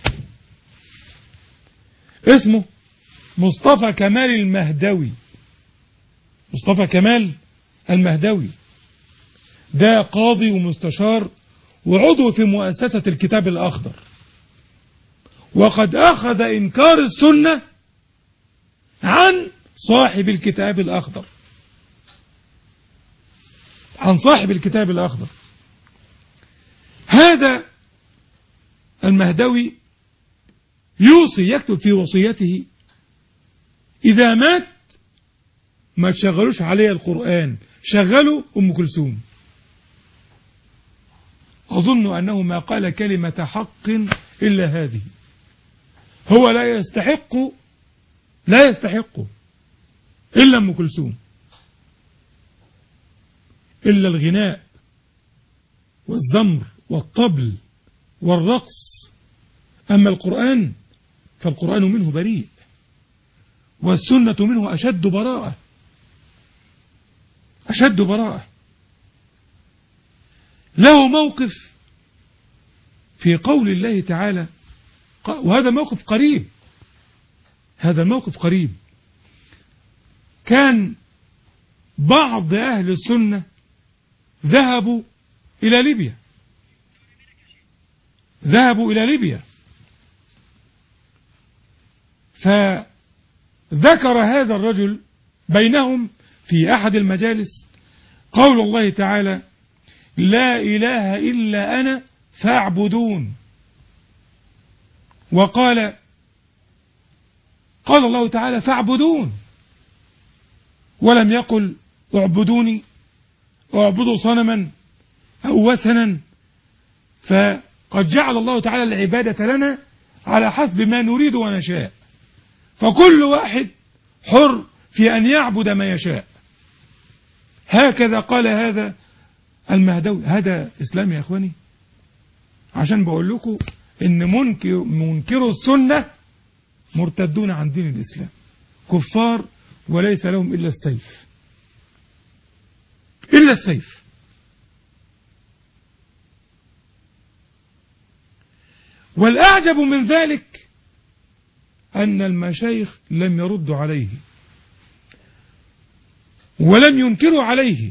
اسمه مصطفى كمال المهدوي. مصطفى كمال المهدوي ده قاضي ومستشار وعضو في مؤسسة الكتاب الأخضر، وقد أخذ إنكار السنة عن صاحب الكتاب الأخضر، عن صاحب الكتاب الأخضر. هذا المهدوي يوصي، يكتب في وصيته إذا مات ما تشغلوش عليه القرآن، شغلوا أم كلثوم. أظن أنه ما قال كلمة حق إلا هذه. هو لا يستحق لا يستحق إلا أم كلثوم، إلا الغناء والزمر والطبل والرقص. أما القرآن فالقرآن منه بريء، والسنة منه أشد براءة، أشد براءة. له موقف في قول الله تعالى، وهذا موقف قريب، هذا الموقف قريب. كان بعض أهل السنة ذهبوا إلى ليبيا، ذهبوا إلى ليبيا فذكر هذا الرجل بينهم في أحد المجالس قول الله تعالى لا إله إلا أنا فاعبدون. وقال قال الله تعالى فاعبدون، ولم يقل اعبدوني اعبدوا صنما أو وثنا. فقد جعل الله تعالى العبادة لنا على حسب ما نريد ونشاء، فكل واحد حر في أن يعبد ما يشاء. هكذا قال هذا المهدوي. هذا إسلام يا أخواني؟ عشان بقول لكم إن منكر منكروا السنة مرتدون عن دين الإسلام، كفار وليس لهم إلا السيف، إلا السيف. والأعجب من ذلك أن المشايخ لم يردوا عليه ولم ينكروا عليه.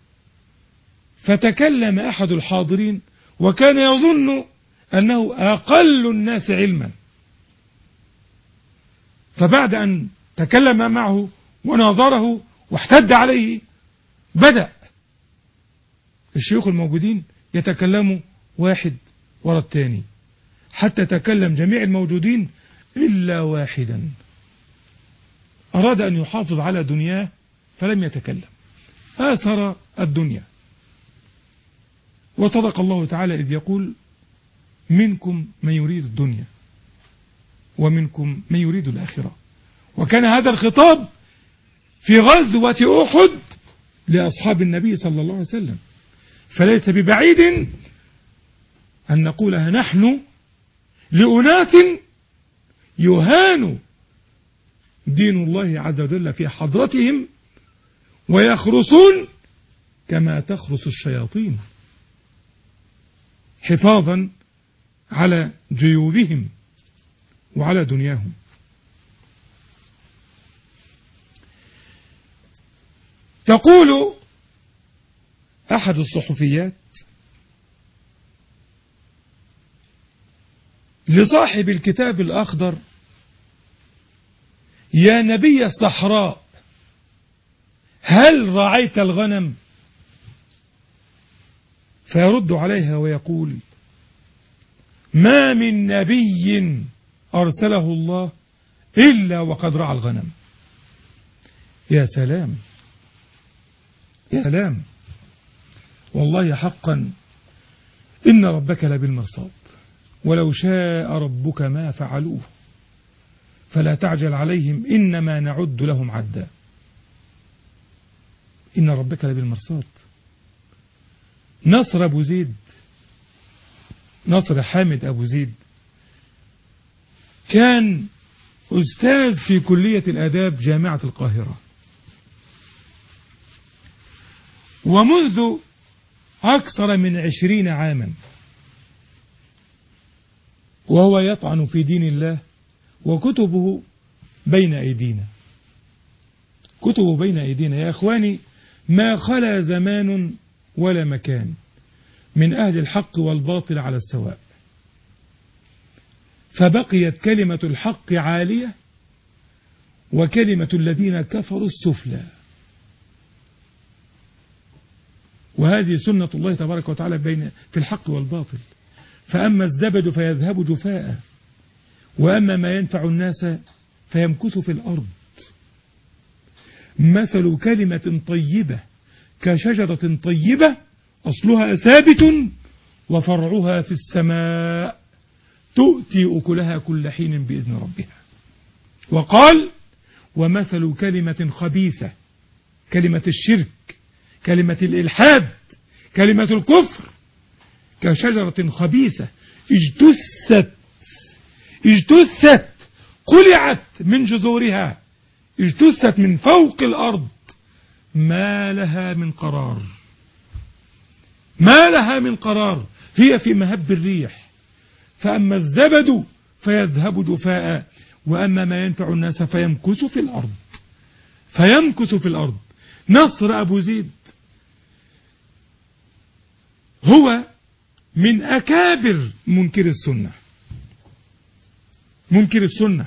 فتكلم أحد الحاضرين وكان يظن أنه أقل الناس علما، فبعد أن تكلم معه وناظره واحتد عليه بدأ الشيوخ الموجودين يتكلموا واحد وراء الثاني حتى تكلم جميع الموجودين إلا واحدا أراد أن يحافظ على دنياه فلم يتكلم، آثر الدنيا. وصدق الله تعالى إذ يقول منكم من يريد الدنيا ومنكم من يريد الآخرة. وكان هذا الخطاب في غزوة أحد لأصحاب النبي صلى الله عليه وسلم، فليس ببعيد أن نقولها نحن لأناس يهان دين الله عز وجل في حضرتهم ويخرصون كما تخرص الشياطين حفاظا على جيوبهم وعلى دنياهم. تقول أحد الصحفيات لصاحب الكتاب الأخضر: يا نبي الصحراء، هل رعيت الغنم؟ فيرد عليها ويقول: ما من نبي أرسله الله إلا وقد رعى الغنم. يا سلام يا سلام، والله حقا إن ربك لبالمرصاد، ولو شاء ربك ما فعلوه فلا تعجل عليهم إنما نعد لهم عدا. إن ربك لبالمرصاد. نصر أبو زيد، نصر حامد أبو زيد، كان أستاذ في كلية الآداب جامعة القاهرة، ومنذ أكثر من عشرين عاما وهو يطعن في دين الله، وكتبه بين أيدينا، كتبه بين أيدينا. يا أخواني، ما خلا زمان ولا مكان من أهل الحق والباطل على السواء، فبقيت كلمة الحق عالية وكلمة الذين كفروا السفلى، وهذه سنة الله تبارك وتعالى بين في الحق والباطل. فأما الزبد فيذهب جفاء، وأما ما ينفع الناس فيمكث في الأرض. مثل كلمة طيبة كشجرة طيبة أصلها ثابت وفرعها في السماء تؤتي أكلها كل حين بإذن ربها. وقال: ومثل كلمة خبيثة، كلمة الشرك، كلمة الإلحاد، كلمة الكفر، كشجرة خبيثة اجتثت اجتثت قلعت من جذورها، اجتثت من فوق الأرض، ما لها من قرار، ما لها من قرار، هي في مهب الريح. فأما الزبد فيذهب جفاء، وأما ما ينفع الناس فيمكث في الأرض، فيمكث في الأرض. نصر أبو زيد هو من أكابر منكر السنة، منكر السنة.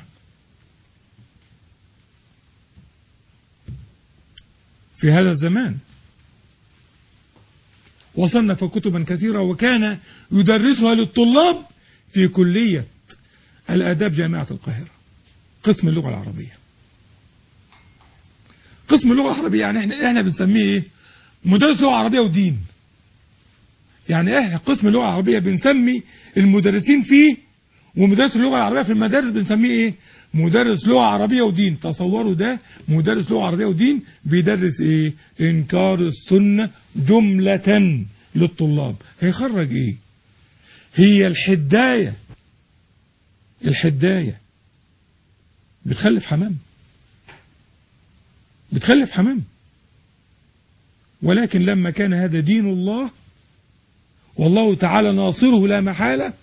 في هذا الزمان وصنف كتبا كثيرة، وكان يدرسها للطلاب في كلية الآداب جامعة القاهرة، قسم اللغة العربية. قسم اللغة العربية يعني احنا احنا بنسميه ايه؟ مدرس لغة عربية ودين. يعني احنا قسم اللغة العربية بنسمي المدرسين فيه، ومدرس اللغة العربية في المدارس بنسميه ايه؟ مدرس لغة عربية ودين. تصوروا ده، مدرس لغة عربية ودين بيدرس ايه؟ انكار السنة جملة للطلاب. هيخرج ايه؟ هي الحداية، الحداية بتخلف حمام، بتخلف حمام. ولكن لما كان هذا دين الله والله تعالى ناصره لا محالة،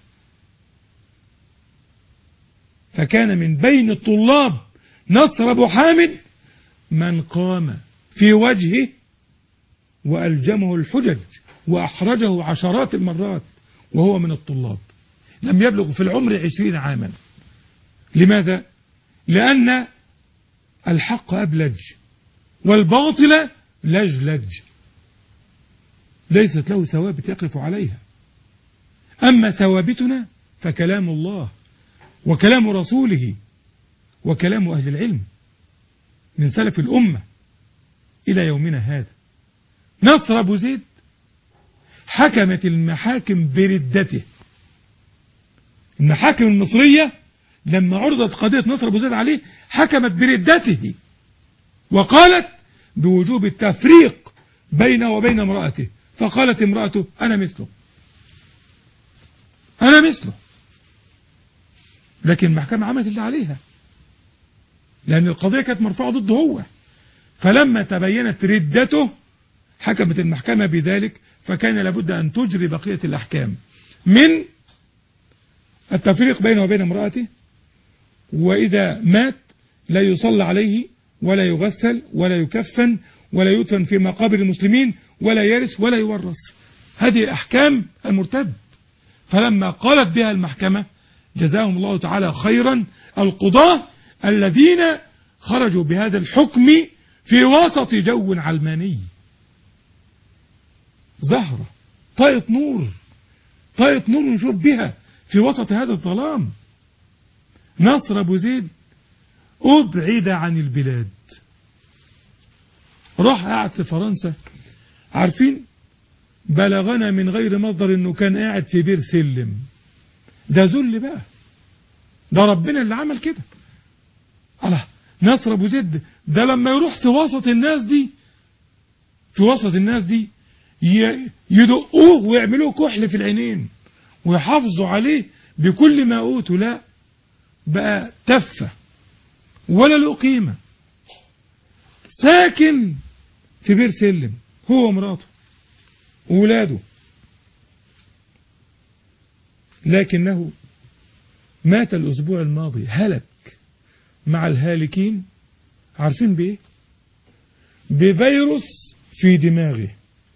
فكان من بين الطلاب نصر أبو حامد من قام في وجهه وألجمه الحجج وأحرجه عشرات المرات وهو من الطلاب، لم يبلغ في العمر عشرين عاما. لماذا؟ لأن الحق أبلج والباطل لجلج، ليست له ثوابت يقف عليها. أما ثوابتنا فكلام الله وكلام رسوله وكلام أهل العلم من سلف الأمة إلى يومنا هذا. نصر أبو زيد حكمت المحاكم بردته. المحاكم المصرية لما عرضت قضية نصر أبو زيد عليه حكمت بردته، وقالت بوجوب التفريق بينه وبين امرأته. فقالت امرأته: أنا مثله، أنا مثله. لكن المحكمة عملت اللي عليها، لأن القضية كانت مرفوعة ضده هو. فلما تبينت ردته حكمت المحكمة بذلك، فكان لابد أن تجري بقية الأحكام من التفريق بينه وبين امرأته، وإذا مات لا يصلى عليه ولا يغسل ولا يكفن ولا يدفن في مقابر المسلمين ولا يرث ولا يورث. هذه أحكام المرتد. فلما قالت بها المحكمة جزاهم الله تعالى خيرا القضاة الذين خرجوا بهذا الحكم في وسط جو علماني. زهرة طاقة نور، طاقة نور نشوف بها في وسط هذا الظلام. نصر أبو زيد أبعد عن البلاد، راح قاعد في فرنسا. عارفين بلغنا من غير مصدر انه كان قاعد في بير سلم. ده ذل بقى، ده ربنا اللي عمل كده. الله، نصر ابو زيد ده لما يروح في وسط الناس دي، في وسط الناس دي يدقوه ويعملوه كحل في العينين ويحافظوا عليه بكل ما اوتوا. لا بقى تفه ولا له قيمه، ساكن في بير سلم هو ومراته وولاده، لكنه مات الأسبوع الماضي، هلك مع الهالكين. عارفين بإيه؟ بفيروس في دماغه.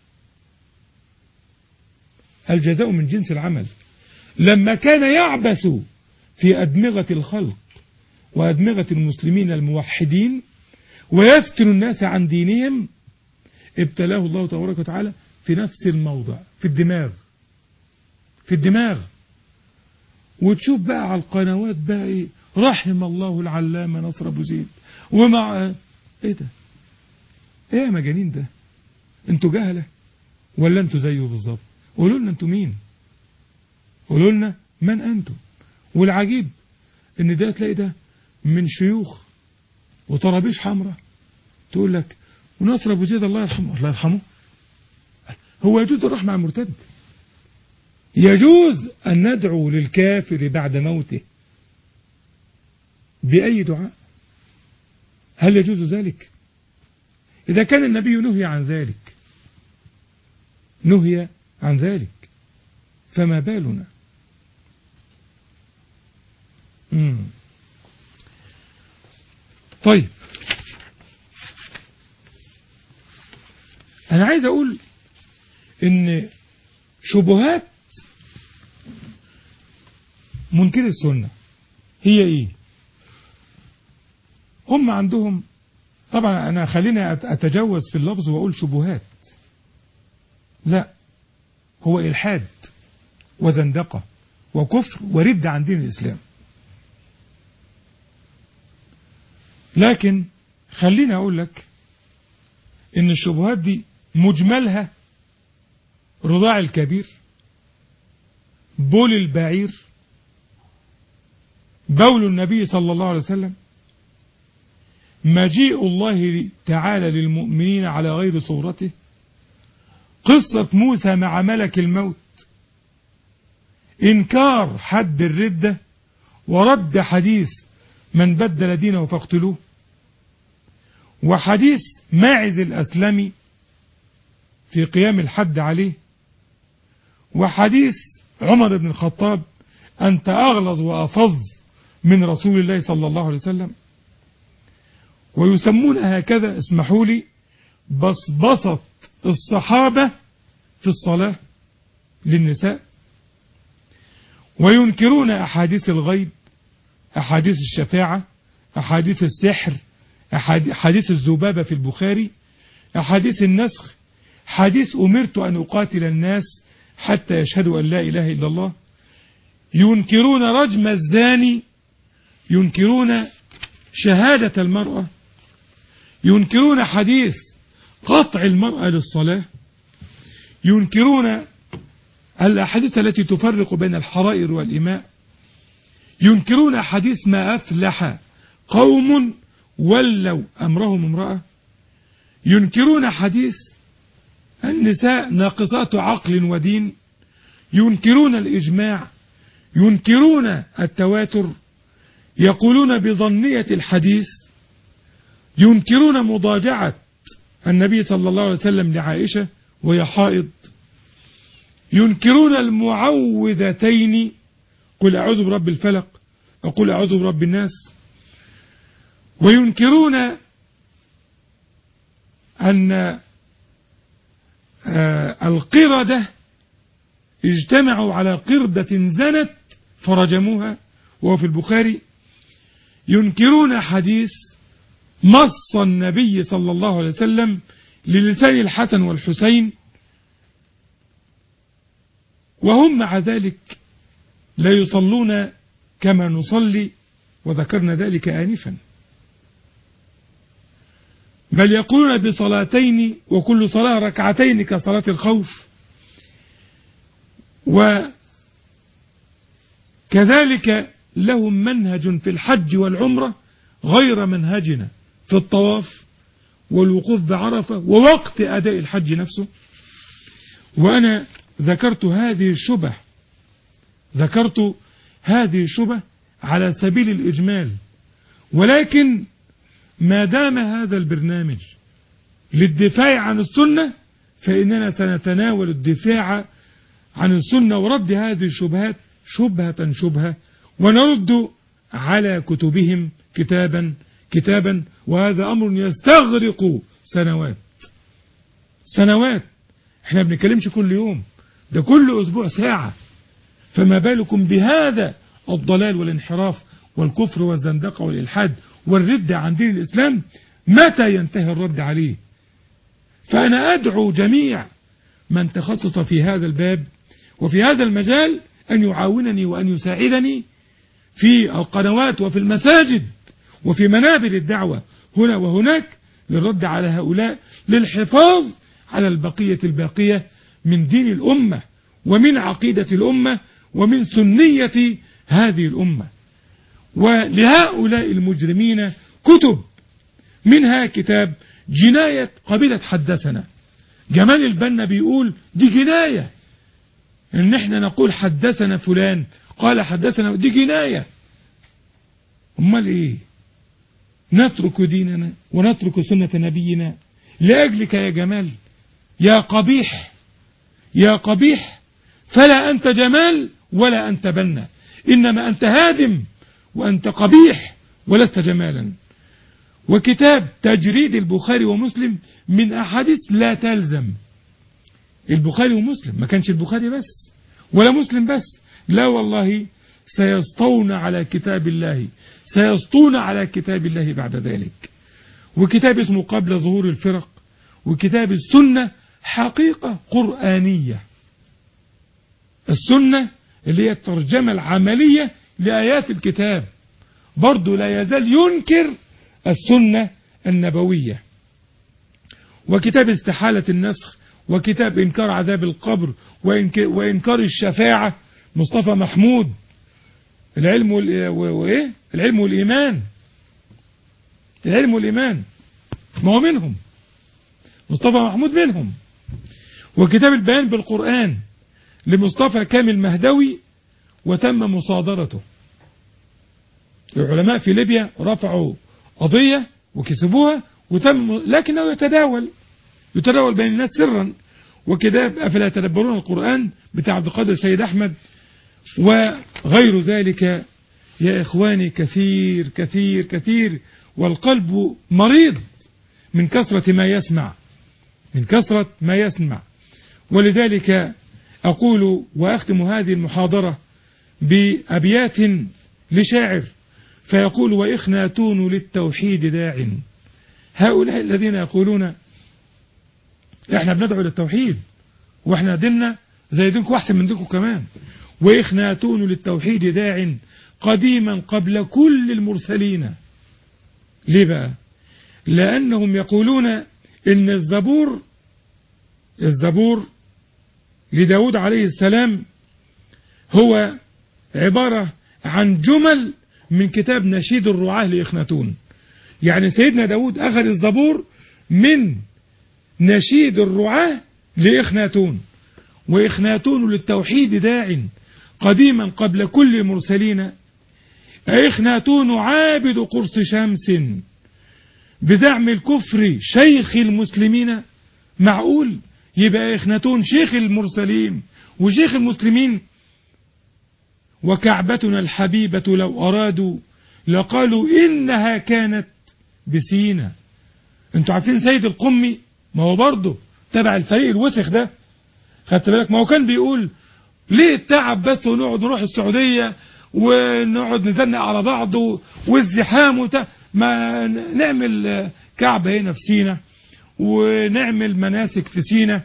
الجزاء من جنس العمل. لما كان يعبث في أدمغة الخلق وأدمغة المسلمين الموحدين ويفتن الناس عن دينهم، ابتلاه الله تبارك وتعالى في نفس الموضع، في الدماغ، في الدماغ. وتشوف بقى على القنوات بقى ايه، رحم الله العلامة نصر أبو زيد ومع ايه ده، ايه يا مجانين ده، انتوا جهلة ولا انتوا زيه بالظبط؟ قولوا لنا انتوا مين، قولوا لنا من انتوا. والعجيب ان ده تلاقي ده من شيوخ وطرابيش حمراء تقول لك ونصر أبو زيد الله يرحمه. الله يرحمه، هو يجوز الرحمة على المرتد؟ يجوز أن ندعو للكافر بعد موته بأي دعاء؟ هل يجوز ذلك؟ إذا كان النبي نهي عن ذلك، نهي عن ذلك، فما بالنا؟ مم. طيب أنا عايز أقول إن شبهات منكر السنة هي إيه؟ هم عندهم، طبعا أنا خليني أتجوز في اللفظ وأقول شبهات، لا، هو إلحاد وزندقة وكفر ورد عن دين الإسلام. لكن خليني أقول لك إن الشبهات دي مجملها رضاع الكبير، بول البعير، بول النبي صلى الله عليه وسلم، مجيء الله تعالى للمؤمنين على غير صورته، قصة موسى مع ملك الموت، إنكار حد الردة ورد حديث من بدل دينه فاقتلوه، وحديث ماعز الأسلمي في قيام الحد عليه، وحديث عمر بن الخطاب أنت أغلظ وأفظ من رسول الله صلى الله عليه وسلم. ويسمون هكذا، اسمحوا لي، بصبصة الصحابة في الصلاة للنساء. وينكرون أحاديث الغيب، أحاديث الشفاعة، أحاديث السحر، أحاديث الذبابة في البخاري، أحاديث النسخ، حديث أمرت أن أقاتل الناس حتى يشهدوا أن لا إله إلا الله. ينكرون رجم الزاني، ينكرون شهادة المرأة، ينكرون حديث قطع المرأة للصلاة، ينكرون الأحاديث التي تفرق بين الحرائر والإماء، ينكرون حديث ما أفلح قوم ولوا أمرهم امرأة، ينكرون حديث النساء ناقصات عقل ودين، ينكرون الإجماع، ينكرون التواتر، يقولون بظنية الحديث، ينكرون مضاجعة النبي صلى الله عليه وسلم لعائشة وهي حائض، ينكرون المعوذتين قل أعوذ برب الفلق وقل أعوذ برب الناس، وينكرون أن القردة اجتمعوا على قردة زنت فرجموها وهو في البخاري، ينكرون حديث مص النبي صلى الله عليه وسلم للسان الحسن والحسين، وهم مع ذلك لا يصلون كما نصلي، وذكرنا ذلك آنفا، بل يقولون بصلاتين وكل صلاة ركعتين كصلاة الخوف، وكذلك لهم منهج في الحج والعمرة غير منهجنا في الطواف والوقوف بعرفة ووقت أداء الحج نفسه. وأنا ذكرت هذه الشبه ذكرت هذه الشبه على سبيل الإجمال، ولكن ما دام هذا البرنامج للدفاع عن السنة فإننا سنتناول الدفاع عن السنة ورد هذه الشبهات شبهة شبهة، ونرد على كتبهم كتابا كتابا، وهذا أمر يستغرق سنوات سنوات. احنا بنتكلمش كل يوم، ده كل أسبوع ساعة، فما بالكم بهذا الضلال والانحراف والكفر والزندقة والإلحاد والرد عن دين الإسلام، متى ينتهي الرد عليه؟ فأنا أدعو جميع من تخصص في هذا الباب وفي هذا المجال أن يعاونني وأن يساعدني في القنوات وفي المساجد وفي منابر الدعوة هنا وهناك للرد على هؤلاء، للحفاظ على البقية الباقية من دين الأمة ومن عقيدة الأمة ومن سنية هذه الأمة. ولهؤلاء المجرمين كتب، منها كتاب جناية قبيلة حدثنا. جمال البنا بيقول دي جناية ان احنا نقول حدثنا فلان قال حدثنا، دي جناية. امال ايه؟ نترك ديننا ونترك سنة نبينا لأجلك يا جمال؟ يا قبيح يا قبيح، فلا أنت جمال ولا أنت بنا، إنما أنت هادم وأنت قبيح ولست جمالا. وكتاب تجريد البخاري ومسلم من أحاديث لا تلزم. البخاري ومسلم، ما كانش البخاري بس ولا مسلم بس، لا والله سيسطون على كتاب الله سيسطون على كتاب الله بعد ذلك. وكتاب اسمه قبل ظهور الفرق، وكتاب السنة حقيقة قرآنية. السنة اللي هي الترجمة العملية لآيات الكتاب، برضو لا يزال ينكر السنة النبوية. وكتاب استحالة النسخ، وكتاب إنكار عذاب القبر، وإنكار الشفاعة مصطفى محمود، العلم وإيه؟ العلم والإيمان العلم والإيمان ما هو منهم، مصطفى محمود منهم. وكتاب البيان بالقرآن لمصطفى كامل مهدوي، وتم مصادرته. العلماء في ليبيا رفعوا قضية وكسبوها وتم، لكنه يتداول يتداول بين الناس سرا. وكتاب أفلا يتدبرون القرآن بتاع عبد القادر سيد أحمد وغير ذلك. يا إخواني كثير كثير كثير، والقلب مريض من كثرة ما يسمع من كثرة ما يسمع. ولذلك أقول وأختم هذه المحاضرة بأبيات لشاعر فيقول: وإخناتون للتوحيد داع. هؤلاء الذين يقولون احنا بندعو للتوحيد واحنا ديننا زي دينكم واحسن من دينكم كمان. وإخناتون للتوحيد داع قديما قبل كل المرسلين. ليه بقى؟ لأنهم يقولون إن الزبور الزبور لداود عليه السلام هو عبارة عن جمل من كتاب نشيد الرعاة لإخناتون. يعني سيدنا داود أخذ الزبور من نشيد الرعاة لإخناتون. وإخناتون للتوحيد داع قديما قبل كل المرسلين. إخناتون عابد قرص شمس بدعم الكفر شيخ المسلمين. معقول يبقى إخناتون شيخ المرسلين وشيخ المسلمين؟ وكعبتنا الحبيبة لو أرادوا لقالوا إنها كانت بسينا. انتوا عارفين سيد القمي؟ ما هو برضه تبع الفريق الوسخ ده، خدت بالك؟ ما هو كان بيقول ليه التعب بس ونقعد نروح السعودية ونقعد نزنق على بعض والزحام وبتاع، ما نعمل كعبة هنا في سينا ونعمل مناسك في سينا.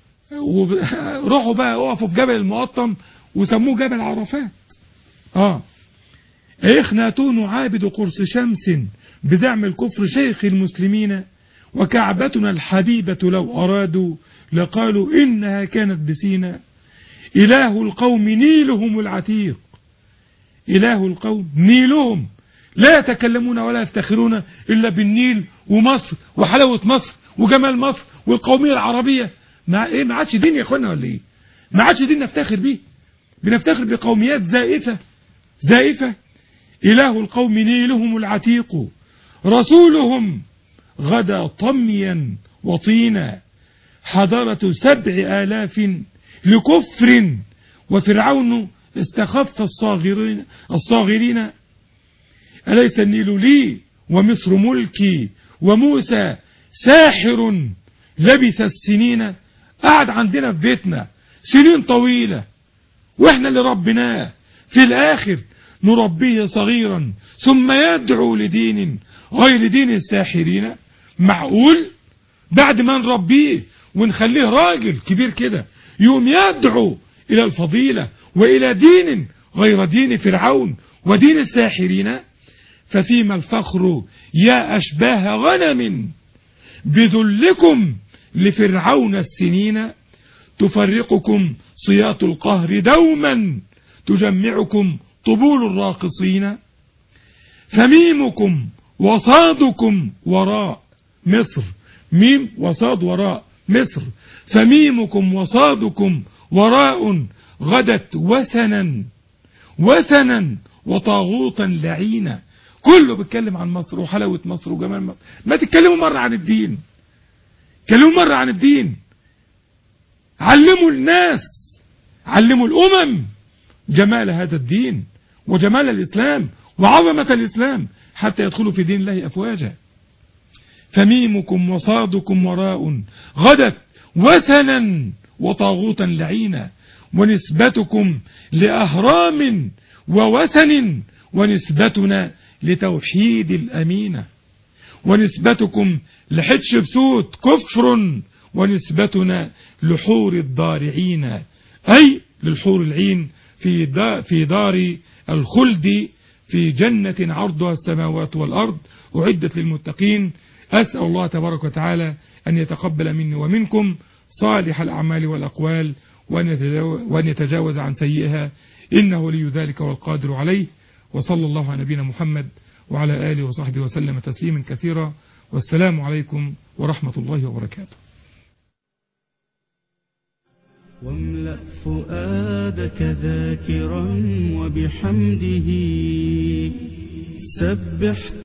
وروحوا بقى اقفوا في جبل المقطم وسموه جبل عرفات. اه إخناتون عابد قرص شمس بدعم الكفر شيخ المسلمين. وكعبتنا الحبيبة لو أرادوا لقالوا إنها كانت بسينا. إله القوم نيلهم العتيق. إله القوم نيلهم، لا يتكلمون ولا يفتخرون إلا بالنيل ومصر وحلاوة مصر وجمال مصر والقومية العربية. ما إيه ما عادش دين يا إخوانا ولا إيه؟ ما عادش دين نفتخر بيه، بنفتخر بقوميات زائفة زائفة. إله القوم نيلهم العتيق رسولهم غدا طميا وطينا. حضرة سبع آلاف لكفر وفرعون استخف الصاغرين, الصاغرين. أليس النيل لي ومصر ملكي وموسى ساحر لبث السنين. قعد عندنا في بيتنا سنين طويلة واحنا اللي ربناه، في الآخر نربيه صغيرا ثم يدعو لدين غير دين الساحرين. معقول بعد ما نربيه ونخليه راجل كبير كده يوم يدعو إلى الفضيلة وإلى دين غير دين فرعون ودين الساحرين؟ ففيما الفخر يا أشباه غنم بذلكم لفرعون السنين. تفرقكم صياط القهر دوما تجمعكم طبول الراقصين. فميمكم وصادكم وراء مصر. ميم وصاد وراء مصر. فميمكم وصادكم وراء غدت وسنا وسنا وطاغوتا لعينا. كله بيتكلم عن مصر وحلاوة مصر وجمال مصر. ما تتكلموا مرة عن الدين، تكلموا مرة عن الدين. علموا الناس، علموا الأمم جمال هذا الدين وجمال الإسلام وعظمة الإسلام حتى يدخلوا في دين الله أفواجا. فميمكم وصادكم وراء غدت وسنا وطاغوتا لعينا. ونسبتكم لأهرام ووسن ونسبتنا لتوحيد الأمينة. ونسبتكم لحتشبسوت كفر ونسبتنا لحور الضارعين، أي للحور العين في في دار الخلد في جنة عرضها السماوات والأرض أعدت للمتقين. أسأل الله تبارك وتعالى أن يتقبل مني ومنكم صالح الأعمال والأقوال وأن يتجاوز عن سيئها، إنه ولي ذلك والقادر عليه. وصلى الله على نبينا محمد وعلى آله وصحبه وسلم تسليما كثيرا. والسلام عليكم ورحمة الله وبركاته. واملأ فؤادك ذاكرا وبحمده سبح